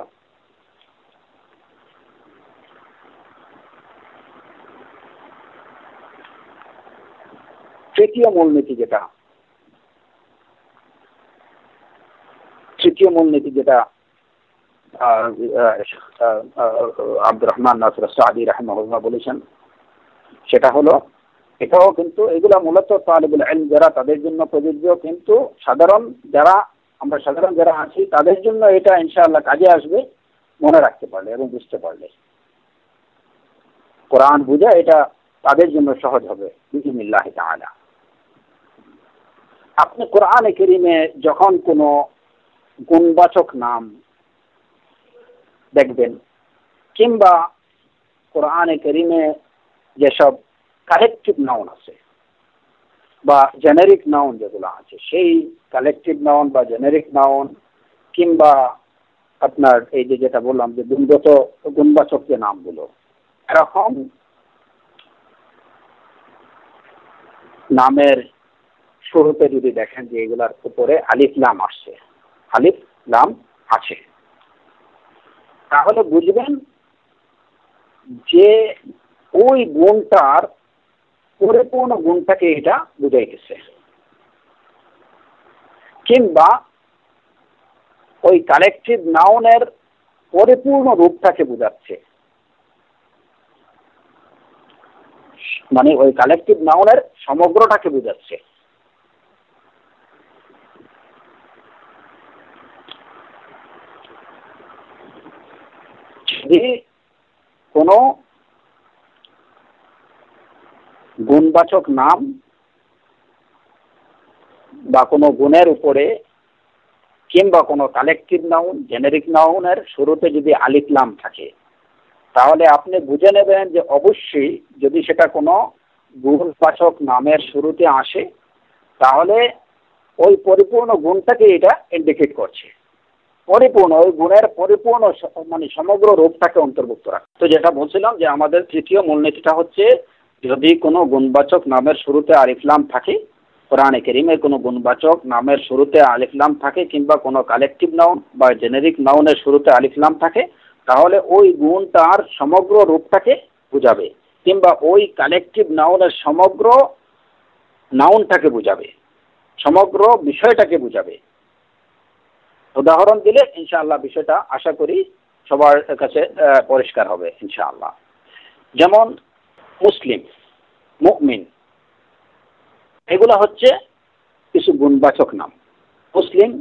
তৃতীয় মূলনীতি যেটা আব্দুর রহমান নাসির সাঈদী রাহিমাহুল্লাহ বলেছেন, সেটা হলো, এটাও কিন্তু এগুলা মূলত তালিবুল ইলম যারা, তাদের জন্য প্রযোজ্য, কিন্তু আমরা সাধারণ যারা আছি তাদের জন্য এটা ইনশাআল্লাহ কাজে আসবে, মনে রাখতে পারলে এবং বুঝতে পারলে। কোরআন বুঝা এটা তাদের জন্য সহজ হবে বিইজনিল্লাহ তাআলা। আপনি কোরআনে কারীমে যখন কোনো গুণবাচক নাম দেখবেন, কিংবা কোরআনে কারীমে যেসব কালেকটিভ নাউন আছে বা জেনারিক নাউন যেগুলো আছে, সেই কালেকটিভ নাউন বা জেনারিক নাউন, কিংবা আপনার এই যেটা বললাম যে গুণবাচক যে নামগুলো, এরকম নামের শুরুতে যদি দেখেন যে এগুলার উপরে আলিফ লাম আসছে, আলিফ লাম আছে, তাহলে বুঝবেন যে ওই গুণটার পরিপূর্ণ গুণটাকে এটা বুঝাইতেছে, কিংবা ওই কালেকটিভ নাউনের পরিপূর্ণ রূপটাকে বোঝাচ্ছে, মানে ওই কালেকটিভ নাউনের সমগ্রটাকে বোঝাচ্ছে। যদি কোনো গুণবাচক নাম বা কোনো গুণের উপরে, কিংবা কোনো কালেকটিভ নাউন, জেনারিক নাউনের শুরুতে যদি আলিফ লাম থাকে, তাহলে আপনি বুঝে নেবেন যে অবশ্যই যদি সেটা কোনো গুণবাচক নামের শুরুতে আসে, তাহলে ওই পরিপূর্ণ গুণটাকে এটা ইন্ডিকেট করছে, পরিপূর্ণ ওই গুণের পরিপূর্ণ মানে সমগ্র রূপটাকে অন্তর্ভুক্ত রাখে। তো যেটা বলছিলাম যে আমাদের তৃতীয় মূলনীতিটা হচ্ছে, যদি কোনো গুণবাচক নামের শুরুতে আলিফ লাম থাকে, কোরআনে কারীমের কোনো গুণবাচক নামের শুরুতে আলিফ লাম থাকে, কিংবা কোনো কালেকটিভ নাউন বা জেনারিক নাউনের শুরুতে আলিফ লাম থাকে, তাহলে ওই গুণটার সমগ্র রূপটাকে বোঝাবে, কিংবা ওই কালেকটিভ নাউনের সমগ্র নাউনটাকে বোঝাবে, সমগ্র বিষয়টাকে বোঝাবে। উদাহরণ দিলে ইনশাআল্লাহ বিষয়টা আশা করি সবার কাছে পরিষ্কার হবে ইনশাআল্লাহ। যেমন মুসলিম, মুমিন, এগুলা হচ্ছে কিছু গুণবাচক নাম। মুসলিম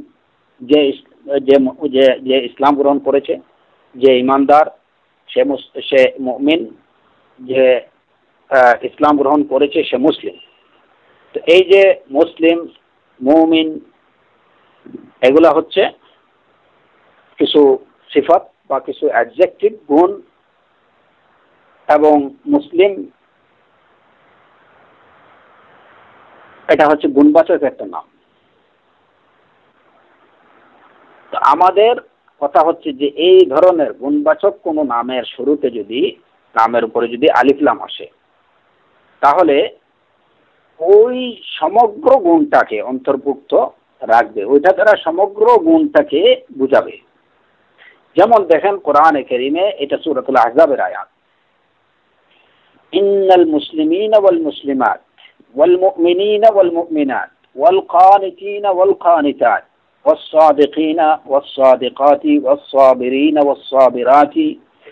যে ইসলাম গ্রহণ করেছে, যে ইমানদার, সে মুমিন, যে ইসলাম গ্রহণ করেছে সে মুসলিম। তো এই যে মুসলিম, মুমিন, এগুলা হচ্ছে কিছু সিফাত বা কিছু অ্যাডজেক্টিভ গুণ, এবং মুসলিম এটা হচ্ছে গুণবাচক একটা নাম। তো আমাদের কথা হচ্ছে যে এই ধরনের গুণবাচক কোনো নামের শুরুতে যদি, নামের উপরে যদি আলিফ লাম আসে, তাহলে ওই সমগ্র গুণটাকে অন্তর্ভুক্ত রাখবে, ওইটা দ্বারা সমগ্র গুণটাকে বুঝাবে। যেমন দেখেন কোরআনে কারীমে, এটা সূরাতুল আহজাবের আয়াত, ইন্নাল মুসলিমিনা ওয়াল মুসলিমাত ওয়াল মুমিনিনা ওয়াল মুমিনাত ওয়াল কানিতিনা ওয়াল কানিতাত والصادقين والصادقات والصابرين والصابرات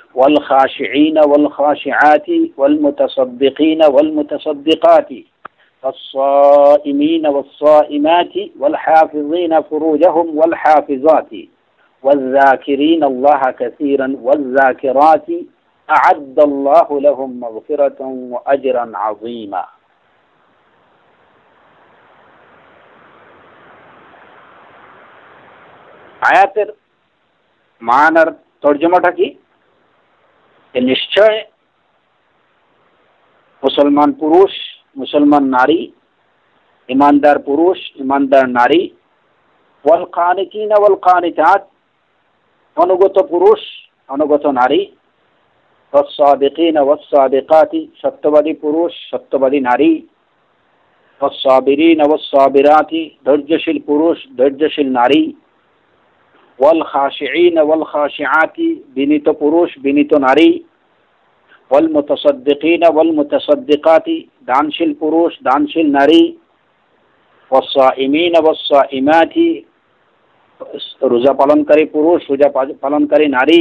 والخاشعين والخاشعات والمتصدقين والمتصدقات الصائمين والصائمات والحافظين فروجهم والحافظات والذاكرين الله كثيرا والذاكرات أعد الله لهم مغفرة وأجرا عظيما. আয়াতের মানার তর্জমাটা কি? নিশ্চয় মুসলমান পুরুষ, মুসলমান নারী, ইমানদার পুরুষ, ইমানদার নারী, ওয়াল কানিতিন ওয়াল কানিতাত, অনুগত পুরুষ, অনুগত নারী, ওয়াস সাদিকিন ওয়াস সাদিকাতি, সত্যবাদী পুরুষ, সত্যবাদী নারী, ওয়াস সাবিরিন ওয়াস সাবিরাতি, ধৈর্যশীল পুরুষ, ধৈর্যশীল নারী, ওয়াল খাশিঈন ওয়াল খাশিআতি, বিনীত পুরুষ, বিনীত নারী, ওয়াল মুতাসাদ্দিকিন ওয়াল মুতাসাদ্দিকাতি, দানশীল পুরুষ, দানশীল নারী, ওয়াস সাইমিন ওয়াস সাইমাতি, রোজা পালনকারী পুরুষ, রোজা পালনকারী নারী,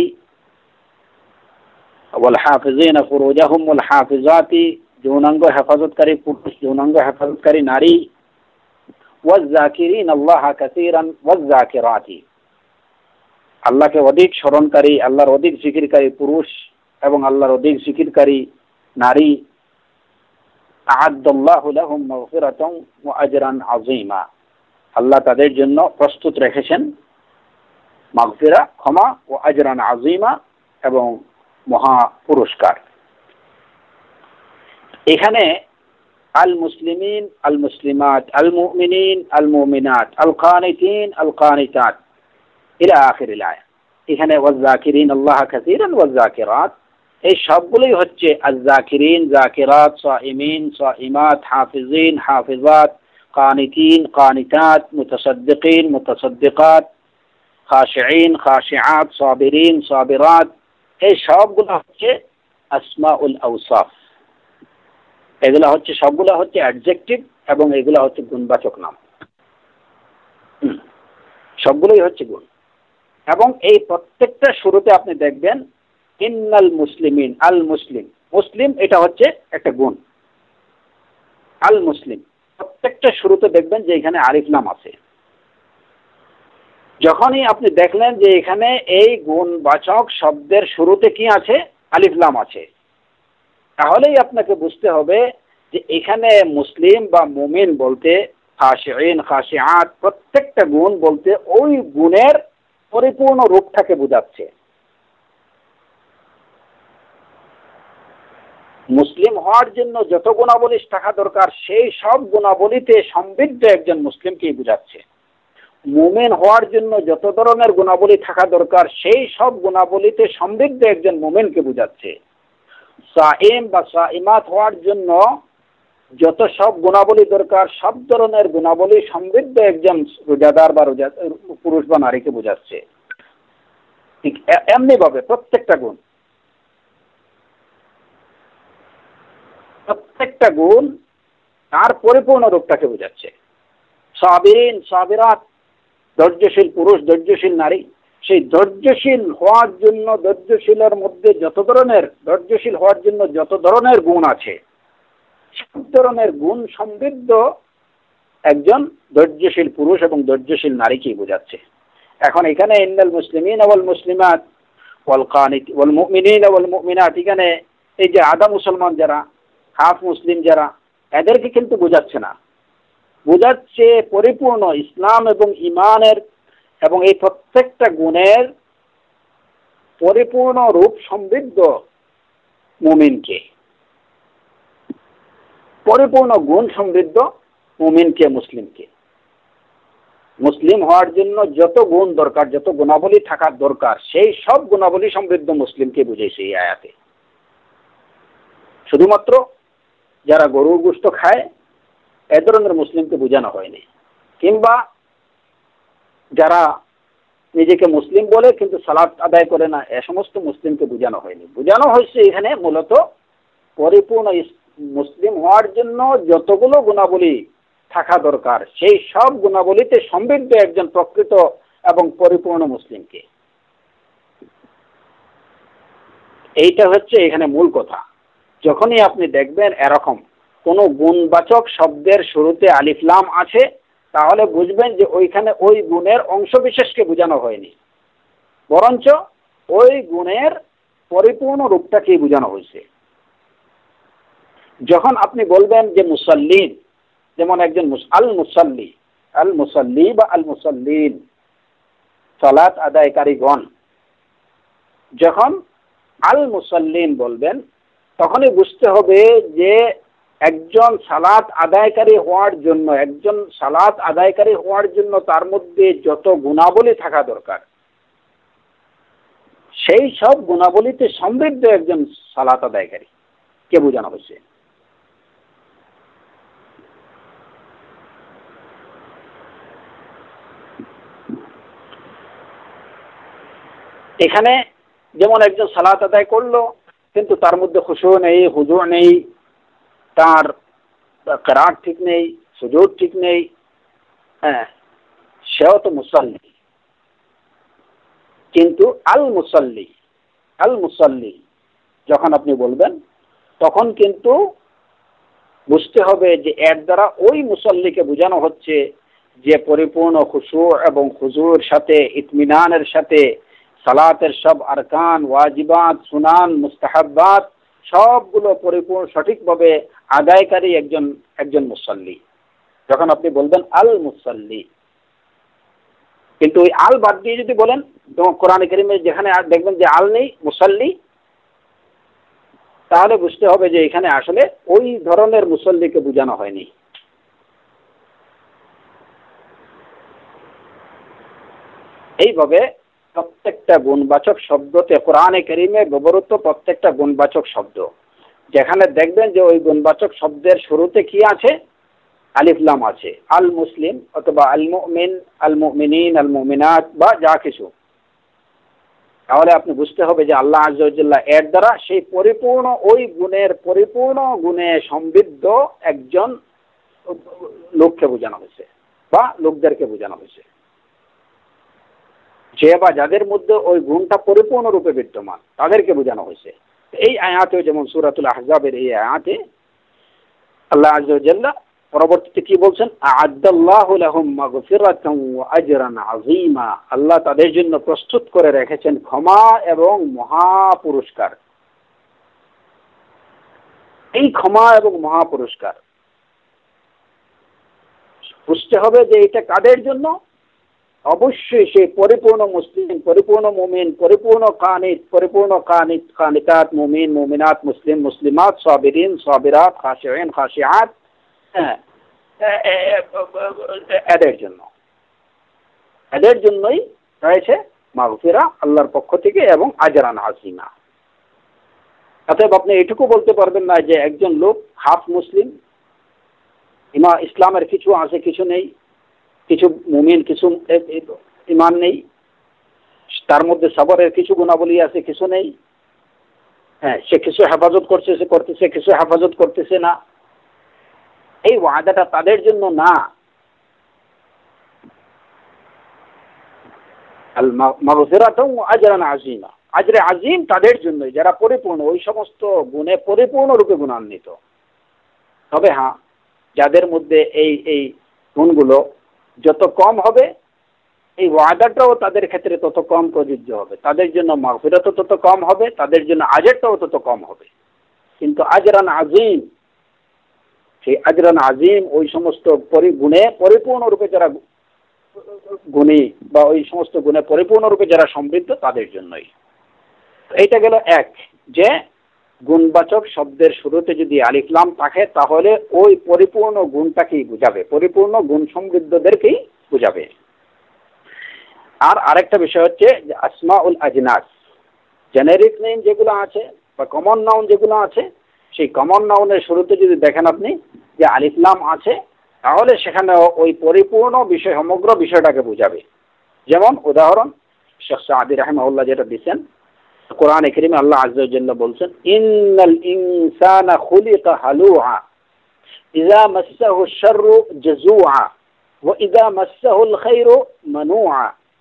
ওয়াল হাফিজিন ফুরুজাহুম ওয়াল হাফিজাতি, যৌনাঙ্গ হেফাজতকারী পুরুষ, যৌনাঙ্গ হেফাজতকারী নারী, ওয়াজ যাকিরিন আল্লাহ কাসীরান ওয়াজ যাকিরাতি, আল্লাহকে অধিক স্মরণকারী, আল্লাহর অধিক জিকিরকারী পুরুষ এবং আল্লাহর অধিক জিকিরকারী নারী। আ'আদ্দাল্লাহু লাহুম মাগফিরাতান ওয়া আজরান আযীমা, আল্লাহ তাদের জন্য প্রস্তুত রেখেছেন মাগফিরা, ক্ষমা, ও আজরান আযীমা, এবং মহা পুরস্কার। এখানে আল মুসলিমিন আল মুসলিমাত, আল মুমিনিন আল মুমিনাত, আল কানিতিন আল কানিতাত ইলা আখিরিল আয়া, এখানে ওয়াজ যাকিরিন আল্লাহ কাসীরান ওয়াজ যাকিরাত, এই সবগুলোই হচ্ছে আল যাকিরিন, যাকিরাত, সাইমিন, সাইমাত, হাফিজিন, হাফিজাত, কানিতিন, কানিতাত, মুতাসাদ্দিকিন, মুতাসাদ্দিকাত, খাশিঈন, খাশিআত, সাবিরিন, সাবিরাত, এই সবগুলো হচ্ছে আসমাউল আওসাফ। এগুলা হচ্ছে সবগুলো হচ্ছে অ্যাডজেক্টিভ এবং এগুলা হচ্ছে গুণবাচক নাম। সবগুলোই হচ্ছে গুণ। এবং এই প্রত্যেকটা শুরুতে আপনি দেখবেন ইন্নাল মুসলিমিন, আল মুসলিম, মুসলিম এটা হচ্ছে একটা গুণ। আল মুসলিম প্রত্যেকটা শুরুতে দেখবেন যে এখানে আলিফ লাম আছে। যখনই আপনি দেখলেন যে এখানে এই গুণবাচক শব্দের শুরুতে কি আছে? আলিফ লাম আছে, তাহলেই আপনাকে বুঝতে হবে যে এখানে মুসলিম বা মুমিন বলতে খাশিঈন, খাশিআত, প্রত্যেকটা গুণ বলতে ওই গুণের পরিপূর্ণ রূপটাকে বোঝাচ্ছে। মুসলিম হওয়ার জন্য যত গুণাবলী থাকা দরকার সেই সব গুণাবলীতে সমৃদ্ধ একজন মুসলিমকেই বোঝাচ্ছে। মুমিন হওয়ার জন্য যত ধরনের গুণাবলী থাকা দরকার সেই সব গুণাবলীতে সমৃদ্ধ একজন মুমিনকে বোঝাচ্ছে। সাইম বা সাইমাত হওয়ার জন্য যত সব গুণাবলী দরকার সব ধরনের গুণাবলী সমৃদ্ধ একজন রোজাদার বা পুরুষ বা নারীকে বোঝাচ্ছে। ঠিক এমনি ভাবে প্রত্যেকটা গুণ তার পরিপূর্ণ রূপটাকে বোঝাচ্ছে। সাবিরিন, সাবিরাত, ধৈর্যশীল পুরুষ, ধৈর্যশীল নারী, সেই ধৈর্যশীল হওয়ার জন্য ধৈর্যশীলের মধ্যে ধৈর্যশীল হওয়ার জন্য যত ধরনের গুণ আছে সব ধরনের গুণ সমৃদ্ধ একজন ধৈর্যশীল পুরুষ এবং ধৈর্যশীল নারীকেই বোঝাচ্ছে। এখন এখানে ইন্নাল মুসলিমিন ওয়াল মুসলিমাত ওয়াল কানিত ওয়াল মুমিনিন ওয়াল মুমিনাত, এখানে এই যে আধা মুসলমান যারা, হাফ মুসলিম যারা, এদেরকে কিন্তু বোঝাচ্ছে না, বোঝাচ্ছে পরিপূর্ণ ইসলাম এবং ঈমানের এবং এই প্রত্যেকটা গুণের পরিপূর্ণ রূপ সমৃদ্ধ মুমিনকে, পরিপূর্ণ গুণ সমৃদ্ধ মুমিনকে, মুসলিমকে। মুসলিম হওয়ার জন্য যত গুণ দরকার, যত গুণাবলী থাকার দরকার সেই সব গুণাবলী সমৃদ্ধ মুসলিমকে বুঝেছে এই আয়াতে। শুধুমাত্র যারা গরুর গোশত খায় এ ধরনের মুসলিমকে বোঝানো হয়নি, কিংবা যারা নিজেকে মুসলিম বলে কিন্তু সালাত আদায় করে না, এ সমস্ত মুসলিমকে বোঝানো হয়নি। বোঝানো হয়েছে এখানে মূলত পরিপূর্ণ মুসলিম হওয়ার জন্য যতগুলো গুণাবলী থাকা দরকার সেই সব গুণাবলীতে সমৃদ্ধ একজন প্রকৃত এবং পরিপূর্ণ মুসলিমকে। এইটা হচ্ছে এখানে মূল কথা। যখনই আপনি দেখবেন এরকম কোনো গুণবাচক শব্দের শুরুতে আলিফ লাম আছে, তাহলে বুঝবেন যে ওইখানে ওই গুণের অংশবিশেষকে বোঝানো হয়নি, বরঞ্চ ওই গুণের পরিপূর্ণ রূপটাকেই বোঝানো হয়েছে। যখন আপনি বলবেন যে মুসাল্লিন, যেমন একজন আল মুসাল্লি, আল মুসাল্লি বা আল মুসাল্লিন, সালাত আদায়কারীগণ, যখন আল মুসাল্লিন বলবেন তখনই বুঝতে হবে যে একজন সালাত আদায়কারী হওয়ার জন্য, একজন সালাত আদায়কারী হওয়ার জন্য তার মধ্যে যত গুণাবলী থাকা দরকার, সেই সব গুণাবলীতে সমৃদ্ধ একজন সালাত আদায়কারী কে বোঝানো হয়েছে। এখানে যেমন একজন সালাত আদায় করলো কিন্তু তার মধ্যে খুশু নেই, হুজু নেই, তার কিরাত ঠিক নেই, সুজুদ ঠিক নেই, হ্যাঁ, সেও তো মুসাল্লি। কিন্তু আল মুসাল্লি, আল মুসাল্লি যখন আপনি বলবেন তখন কিন্তু বুঝতে হবে যে এর দ্বারা ওই মুসাল্লিকে বোঝানো হচ্ছে যে পরিপূর্ণ খুশু এবং হুজুর সাথে, ইতমিনানের সাথে সালাতের সব আরকান, ওয়াজিবাত, সুনান, মুস্তাহাব্বাত সবগুলো পরিপূর্ণ সঠিকভাবে আদায়কারী একজন মুসাল্লি। যখন আপনি বলবেন আল মুসাল্লি, কিন্তু ওই আল বাদ দিয়ে যদি বলেন, যেমন কোরআনে কারীমে যেখানে দেখবেন যে আল নেই, মুসাল্লি, তাহলে বুঝতে হবে যে এখানে আসলে ওই ধরনের মুসাল্লিকে বোঝানো হয়নি। এইভাবে প্রত্যেকটা গুণবাচক শব্দতে, কোরআনে কারীমে ব্যবহৃত প্রত্যেকটা গুণবাচক শব্দ যেখানে দেখবেন যে ওই গুণবাচক শব্দের শুরুতে কি আছে, আলিফ লাম আছে, আল মুসলিম অথবা আল মুমিন, আল মুমিনিন, আল মুমিনাত বা যা কিছু, তাহলে আপনি বুঝতে হবে যে আল্লাহ আযজা ওয়া জাল্লা এর দ্বারা সেই পরিপূর্ণ ওই গুণের পরিপূর্ণ গুণে সমৃদ্ধ একজন লোককে বোঝানো হয়েছে বা লোকদেরকে বোঝানো হয়েছে, যে বা যাদের মধ্যে ওই গুণটা পরিপূর্ণ রূপে বিদ্যমান তাদেরকে বোঝানো হয়েছে। এই আয়াতে, যেমন সূরাতুল আহজাবের এই আয়াতে আল্লাহ আযজা ওয়া জাল্লা পরবর্তীতে কি বলছেন, আ'আদ্দাল্লাহু লাহুম মাগফিরাতান ওয়া আজরান আযীমা, আল্লাহ তাদের জন্য প্রস্তুত করে রেখেছেন ক্ষমা এবং মহা পুরস্কার। এই ক্ষমা এবং মহা পুরস্কার বুঝতে হবে যে এটা কাদের জন্য, অবশ্যই সেই পরিপূর্ণ মুসলিম, পরিপূর্ণ মুমিন, পরিপূর্ণ কানিতাত, মুমিন, মুমিনাত, মুসলিম, মুসলিমাত, সাবিরিন, সাবিরাত, খাশিঈন, খাশিআত, এদের জন্যই রয়েছে মাগফিরা আল্লাহর পক্ষ থেকে এবং আজরান আযীমা। অতএব আপনি এটুকু বলতে পারবেন না যে একজন লোক হাফ মুসলিম, ইসলামের কিছু আছে কিছু নেই, কিছু মুমিন কিছু ইমান নেই, তার মধ্যে সবরের কিছু গুণাবলী আছে কিছু নেই, হ্যাঁ, সে কিছু হেফাজত করতেছে, কিছু হেফাজত করতেছে না, এই ওয়াদাটা তাদের জন্য না। আল মাগফিরাতুন ওয়া আজরান আযীমা, আজরে আযীম তাদের জন্য যারা পরিপূর্ণ, ওই সমস্ত গুণে পরিপূর্ণ রূপে গুণান্বিত। তবে হ্যাঁ, যাদের মধ্যে এই গুণগুলো যত কম হবে, এই ওয়াদাটাও তাদের ক্ষেত্রে তত কম প্রযোজ্য হবে, তাদের জন্য মাগফিরাতও তত কম হবে, তাদের জন্য আজরটাও তত কম হবে। কিন্তু আজরান আযীম, সেই আজরান আযীম ওই সমস্ত গুণে পরিপূর্ণ রূপে যারা গুণী বা ওই সমস্ত গুণে পরিপূর্ণ রূপে যারা সমৃদ্ধ তাদের জন্যই। এইটা গেল এক, যে গুণবাচক শব্দের শুরুতে যদি আলিফ লাম থাকে তাহলে ওই পরিপূর্ণ গুণটাকেই বুঝাবে, পরিপূর্ণ গুণ সমৃদ্ধদেরকেই বুঝাবে। আর আরেকটা বিষয় হচ্ছে যে আসমাউল আজনাস, জেনেরিক নেম যেগুলো আছে বা কমন নাউন যেগুলো আছে, সেই কমন নাউনের শুরুতে যদি দেখেন আপনি যে আলিফ লাম আছে, তাহলে সেখানে ওই পরিপূর্ণ বিষয়, সমগ্র বিষয়টাকে বুঝাবে। যেমন উদাহরণ শেখ সাদি রাহিমাহুল্লাহ যেটা দিচ্ছেন, কোরআনে কারীমে আল্লাহ আযজা ওয়া জাল্লা বলছেন, ইন্নাল ইনসানা খুলিকা হালুআ ইযা মাসসাহু আশ-শাররু জাযুআ ওয়া ইযা মাসসাহু আল-খায়রু মানুআ।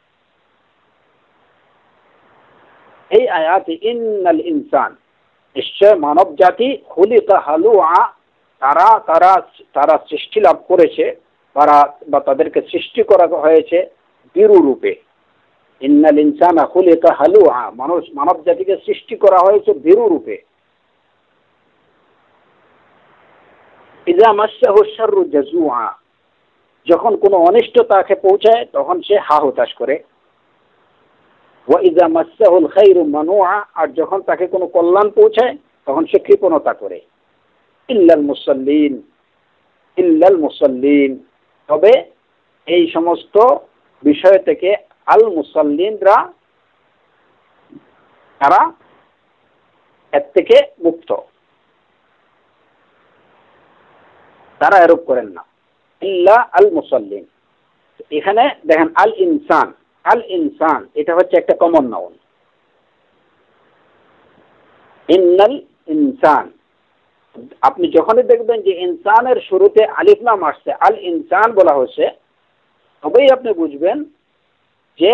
এই আয়াতে ইন্নাল ইনসান, নিশ্চয় মানব জাতি, খুলিকা হালুআ, তারা তারা তারা সৃষ্টি লাভ করেছে বা তাদেরকে সৃষ্টি করা হয়েছে বিরু রূপে। ইন্নাল ইনসানা খুলিকা হালুআ, মানব জাতিকে সৃষ্টি করা হয়েছে বিরু রূপে। ইযা মাসসাহু শাররু জাজুআ, যখন কোনো অনিষ্ট তাকে পৌঁছায় তখন সে হা হতাশ করে। ওয়া ইযা মাসসাহুল খায়রু মানুআ, আর যখন তাকে কোনো কল্যাণ পৌঁছায় তখন সে কৃপণতা করে। ইল্লাল মুসাল্লিন, ইল্লাল মুসাল্লিন, তবে এই সমস্ত বিষয় থেকে আল মুসাল্লিনরা তারা এর থেকে মুক্ত, তারা এরূপ করেন না। ইল্লা আল মুসাল্লিন, এখানে দেখেন আল ইনসান, আল ইনসান এটা হচ্ছে একটা কমন নাউন। ইন্নাল ইনসান, আপনি যখনই দেখবেন যে ইনসানের শুরুতে আলিফ লাম আসছে, আল ইনসান বলা হয়েছে, তবেই আপনি বুঝবেন যে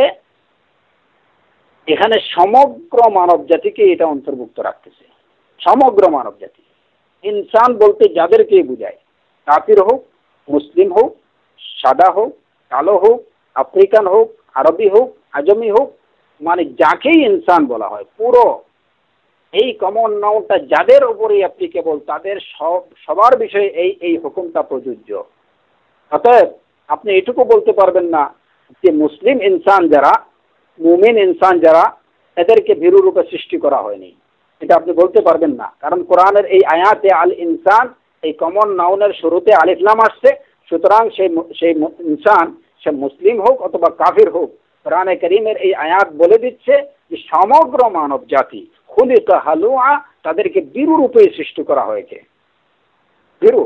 এখানে সমগ্র মানব জাতিকে এটা অন্তর্ভুক্ত রাখতেছে। সমগ্র মানব জাতি, ইনসান বলতে যাদেরকে বোঝায়, কাফির হোক, মুসলিম হোক, সাদা হোক, কালো হোক, আফ্রিকান হোক, আরবি হোক, আজমি হোক, মানে যাকেই ইনসান বলা হয়, পুরো এই কমন নাউনটা যাদের উপরে অ্যাপ্লিকেবল তাদের সবার বিষয়ে এই হুকুমটা প্রযোজ্য। অতএব আপনি এটুকু বলতে পারবেন না যে মুসলিম ইনসান যারা, মুমিন ইনসান যারা, এদেরকে ভীরু রূপে সৃষ্টি করা হয়নি, এটা আপনি বলতে পারবেন না। কারণ কোরআনের এই আয়াতে আল ইনসান, এই কমন নাউনের শুরুতে আলিফ লাম আসছে, সুতরাং সেই ইনসান সে মুসলিম হোক অথবা কাফির হোক, কোরআনে কারীমের এই আয়াত বলে দিচ্ছে যে সমগ্র মানব জাতি খুলিকা হালুআ, তাদেরকে বীরু রূপে সৃষ্টি করা হয়েছে। বীরু,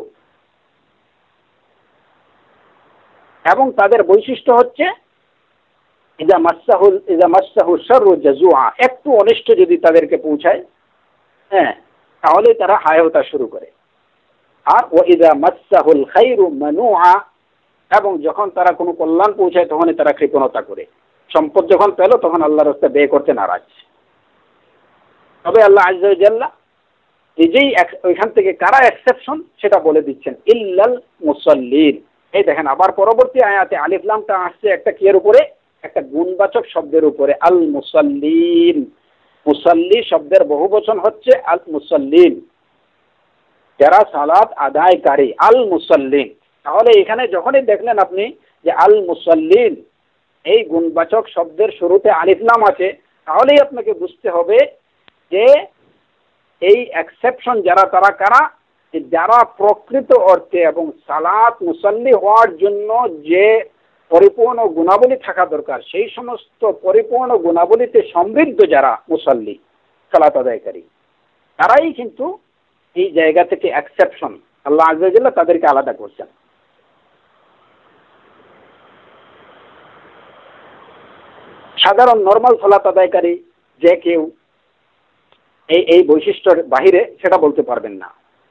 এবং তাদের বৈশিষ্ট্য হচ্ছে ইযা মাসসাহু শাররু জাজুআ, একটু অনিষ্ট যদি তাদেরকে পৌঁছায়, হ্যাঁ, তাহলে তারা হায়তা শুরু করে। আর ওয়া ইযা মাসসাহুল খায়রু মানুআ, এবং যখন তারা কোনো কল্যাণ পৌঁছায় তখনই তারা কৃপণতা করে। সম্পদ যখন পেল তখন আল্লাহর রাস্তায় ব্যয় করতে নারাজ। তবে আল্লাহ আযজা ওয়া জাল্লা নিজেই ওইখান থেকে কারা এক্সেপশন সেটা বলে দিচ্ছেন, ইল্লাল মুসাল্লিন। এই দেখেন আবার পরবর্তী আয়াতে আলিফ লামটা আসছে একটা কিয়ের উপরে, একটা গুণবাচক শব্দের উপরে, আল মুসাল্লিন। মুসাল্লি শব্দের বহুবচন হচ্ছে আল মুসাল্লিন, যারা সালাত আদায়কারী, আল মুসাল্লিন। তাহলে এখানে যখনই দেখলেন আপনি যে আল মুসাল্লিন এই গুণবাচক শব্দের শুরুতে আলিফ লাম আছে, তাহলেই আপনাকে বুঝতে হবে যে এই এক্সেপশন যারা, তারা কারা, যারা প্রকৃত অর্থে এবং সালাত মুসাল্লি হওয়ার জন্য যে পরিপূর্ণ গুণাবলী থাকা দরকার, সেই সমস্ত পরিপূর্ণ গুণাবলীতে সমৃদ্ধ যারা মুসাল্লি, সালাত আদায়কারী, তারাই কিন্তু এই জায়গা থেকে এক্সেপশন। আল্লাহ আযজা ওয়া জাল্লা তাদেরকে আলাদা করছেন। সাধারণ নরমাল সালাত আদায়কারী যে কেউ এই বৈশিষ্ট্যের বাহিরে সেটা বলতে পারবেন না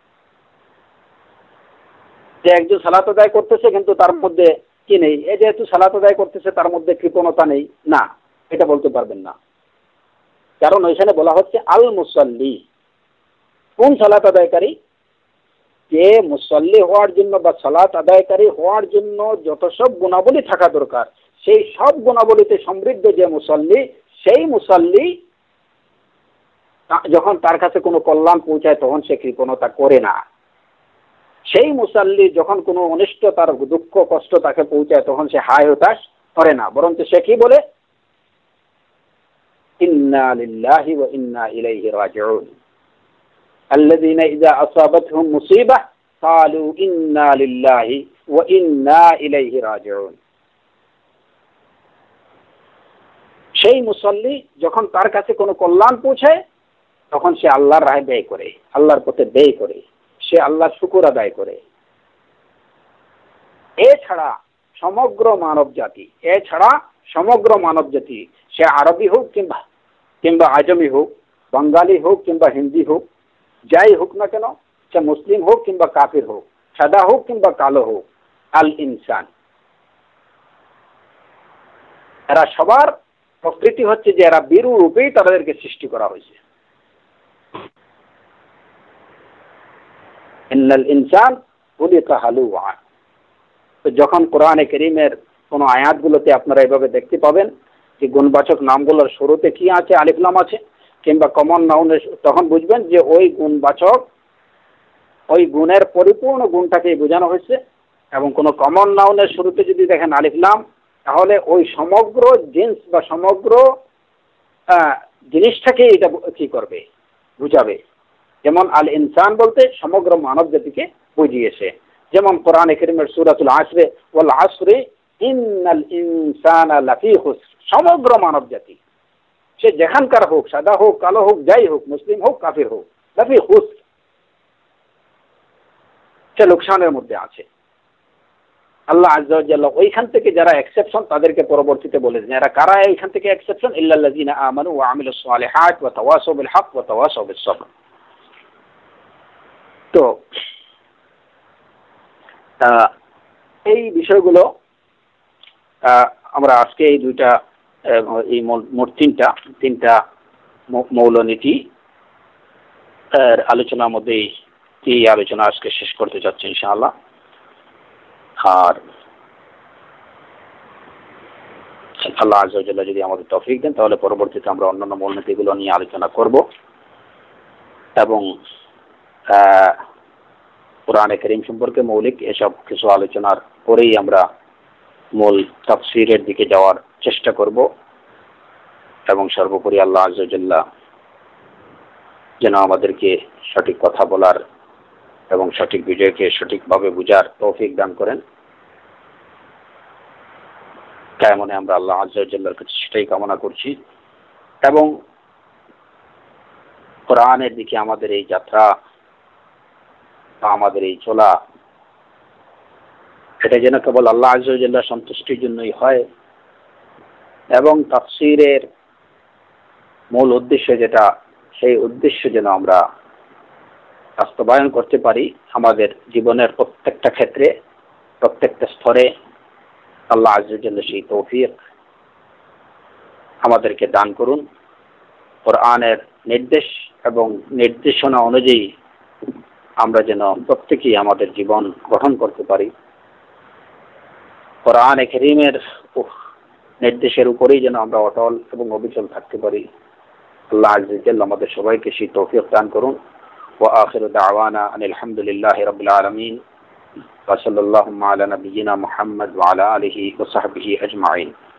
যে একজন সালাত আদায় করতেছে কিন্তু তার মধ্যে কি নেই, এই যেহেতু সালাত আদায় করতেছে তার মধ্যে কৃপণতা নেই, না, এটা বলতে পারবেন না। কারণ ওইখানে বলা হচ্ছে আল মুসাল্লি, কোন সালাত আদায়কারী, যে মুসাল্লি হওয়ার জন্য বা সালাত আদায়কারী হওয়ার জন্য যত সব গুণাবলী থাকা দরকার, সেই সব গুণাবলীতে সমৃদ্ধ যে মুসাল্লি, সেই মুসাল্লি যখন তার কাছে কোনো কল্যাণ পৌঁছায় তখন সে কৃপণতা করে না। সেই মুসাল্লি যখন কোনো অনিষ্ট, তার দুঃখ কষ্ট তাকে পৌঁছায় তখন সে হায় হতাশ করে না, বরঞ্চ সে কি বলে, ইন্না লিল্লাহি ওয়া ইন্না ইলাইহি রাজিউন। আল্লাযীনা ইযা আসাবাতহুম মুসিবাহ ক্বালু ইন্না লিল্লাহি ওয়া ইন্না ইলাইহি রাজিউন। সেই মুসাল্লি যখন তার কাছে কোনো কল্যাণ পৌঁছায় তখন সে আল্লাহর রাহে ব্যয় করে, আল্লাহর পথে ব্যয় করে, সে আল্লাহর শুকর আদায় করে। এছাড়া সমগ্র মানব জাতি, সে আরবি হোক কিংবা আজমি হোক, বাঙালি হোক কিংবা হিন্দি হোক, যাই হোক না কেন, সে মুসলিম হোক কিংবা কাফির হোক, সাদা হোক কিংবা কালো হোক, আল ইনসান, এরা সবার প্রকৃতি হচ্ছে যে এরা বীরু রূপেই তাদেরকে সৃষ্টি করা হয়েছে। ইন্নাল ইনসান খুলিকা হালুআ। তো যখন কোরআনে কারীমের কোন আয়াতগুলোতে আপনারা এভাবে দেখতে পাবেন যে গুণবাচক নামগুলোর শুরুতে কি আছে, আলিফ লাম আছে, কিংবা কমন নাউনের, তখন বুঝবেন যে ওই গুণবাচক, ওই গুণের পরিপূর্ণ গুণটাকে বোঝানো হয়েছে। এবং কোন কমন নাউনের শুরুতে যদি দেখেন আলিফ লাম, তাহলে ওই সমগ্র জিন্স বা সমগ্র জিনিসটাকে এটা কি করবে, বুঝাবে। যেমন আল ইনসান বলতে সমগ্র মানব জাতিকে বুঝিয়েছে। যেমন কোরআনে কারীমের সূরাতুল আসরে, ওয়াল আসরি ইন্নাল ইনসানা লাফি খুসর, সমগ্র মানব জাতি, সে যেখানকার হোক, সাদা হোক, কালো হোক, যাই হোক, মুসলিম হোক, কাফির হোক, লাফি খুসর, সে লোকসানের মধ্যে আছে। আল্লাহ আযজা ওয়া জাল্লা ওইখান থেকে যারা এক্সেপশন তাদেরকে পরবর্তীতে বলেছেন, এরা কারা এইখান থেকে এক্সেপশন? ইল্লাল্লাযিনা আমানু ওয়া আমিলুস সালিহাত ওয়া তাওয়াসাউ বিল হক ওয়া তাওয়াসাউ বিস সবর। তো এই বিষয়গুলো আমরা আজকে এই দুইটা, এই মোট তিনটা মৌলনীতি আলোচনার মধ্যে এই আলোচনা আজকে শেষ করতে যাচ্ছি ইনশাআল্লাহ। আর আল্লাহ আযজা ওয়া জাল্লা যদি আমাদের তৌফিক দেন তাহলে পরবর্তীতে আমরা অন্যান্য মৌলনীতিগুলো নিয়ে আলোচনা করব এবং কোরআনে কারীম সম্পর্কে মৌলিক এসব কিছু আলোচনার পরেই আমরা মূল তাফসীরের দিকে যাওয়ার চেষ্টা করব। এবং সর্বোপরি আল্লাহ আযজা ওয়া জাল্লা যেন আমাদেরকে সঠিক কথা বলার এবং সঠিক বিষয়কে সঠিকভাবে বুঝার তৌফিক দান করেন। তাই মনে আমরা আল্লাহ আযজা ওয়া জাল্লার কাছে সেটাই কামনা করছি। এবং কোরআনের দিকে আমাদের এই যাত্রা বা আমাদের এই চলা, এটা যেন কেবল আল্লাহ আযজা ওয়া জাল্লার সন্তুষ্টির জন্যই হয় এবং তাফসীরের মূল উদ্দেশ্য যেটা, সেই উদ্দেশ্য যেন আমরা বাস্তবায়ন করতে পারি আমাদের জীবনের প্রত্যেকটা ক্ষেত্রে, প্রত্যেকটা স্তরে। আল্লাহ আযজা ওয়া জাল্লা সেই তৌফিক আমাদেরকে দান করুন। কোরআনের নির্দেশ এবং নির্দেশনা অনুযায়ী আমরা যেন প্রত্যেকেই আমাদের জীবন গঠন করতে পারি। কোরআনে কারীমের নির্দেশের উপরেই যেন আমরা অটল এবং অবিচল থাকতে পারি। আল্লাহ আযজা ওয়া জাল্লা আমাদের সবাইকে সেই তৌফিক দান করুন। ওয়া আখিরু দাওয়ানা আনিল হামদুলিল্লাহি রাব্বিল আলামিন ওয়া সাল্লাল্লাহু আলা নাবিয়িনা মুহাম্মদ ওয়া আলা আলিহি ওয়া সাহবিহি আজমাইন।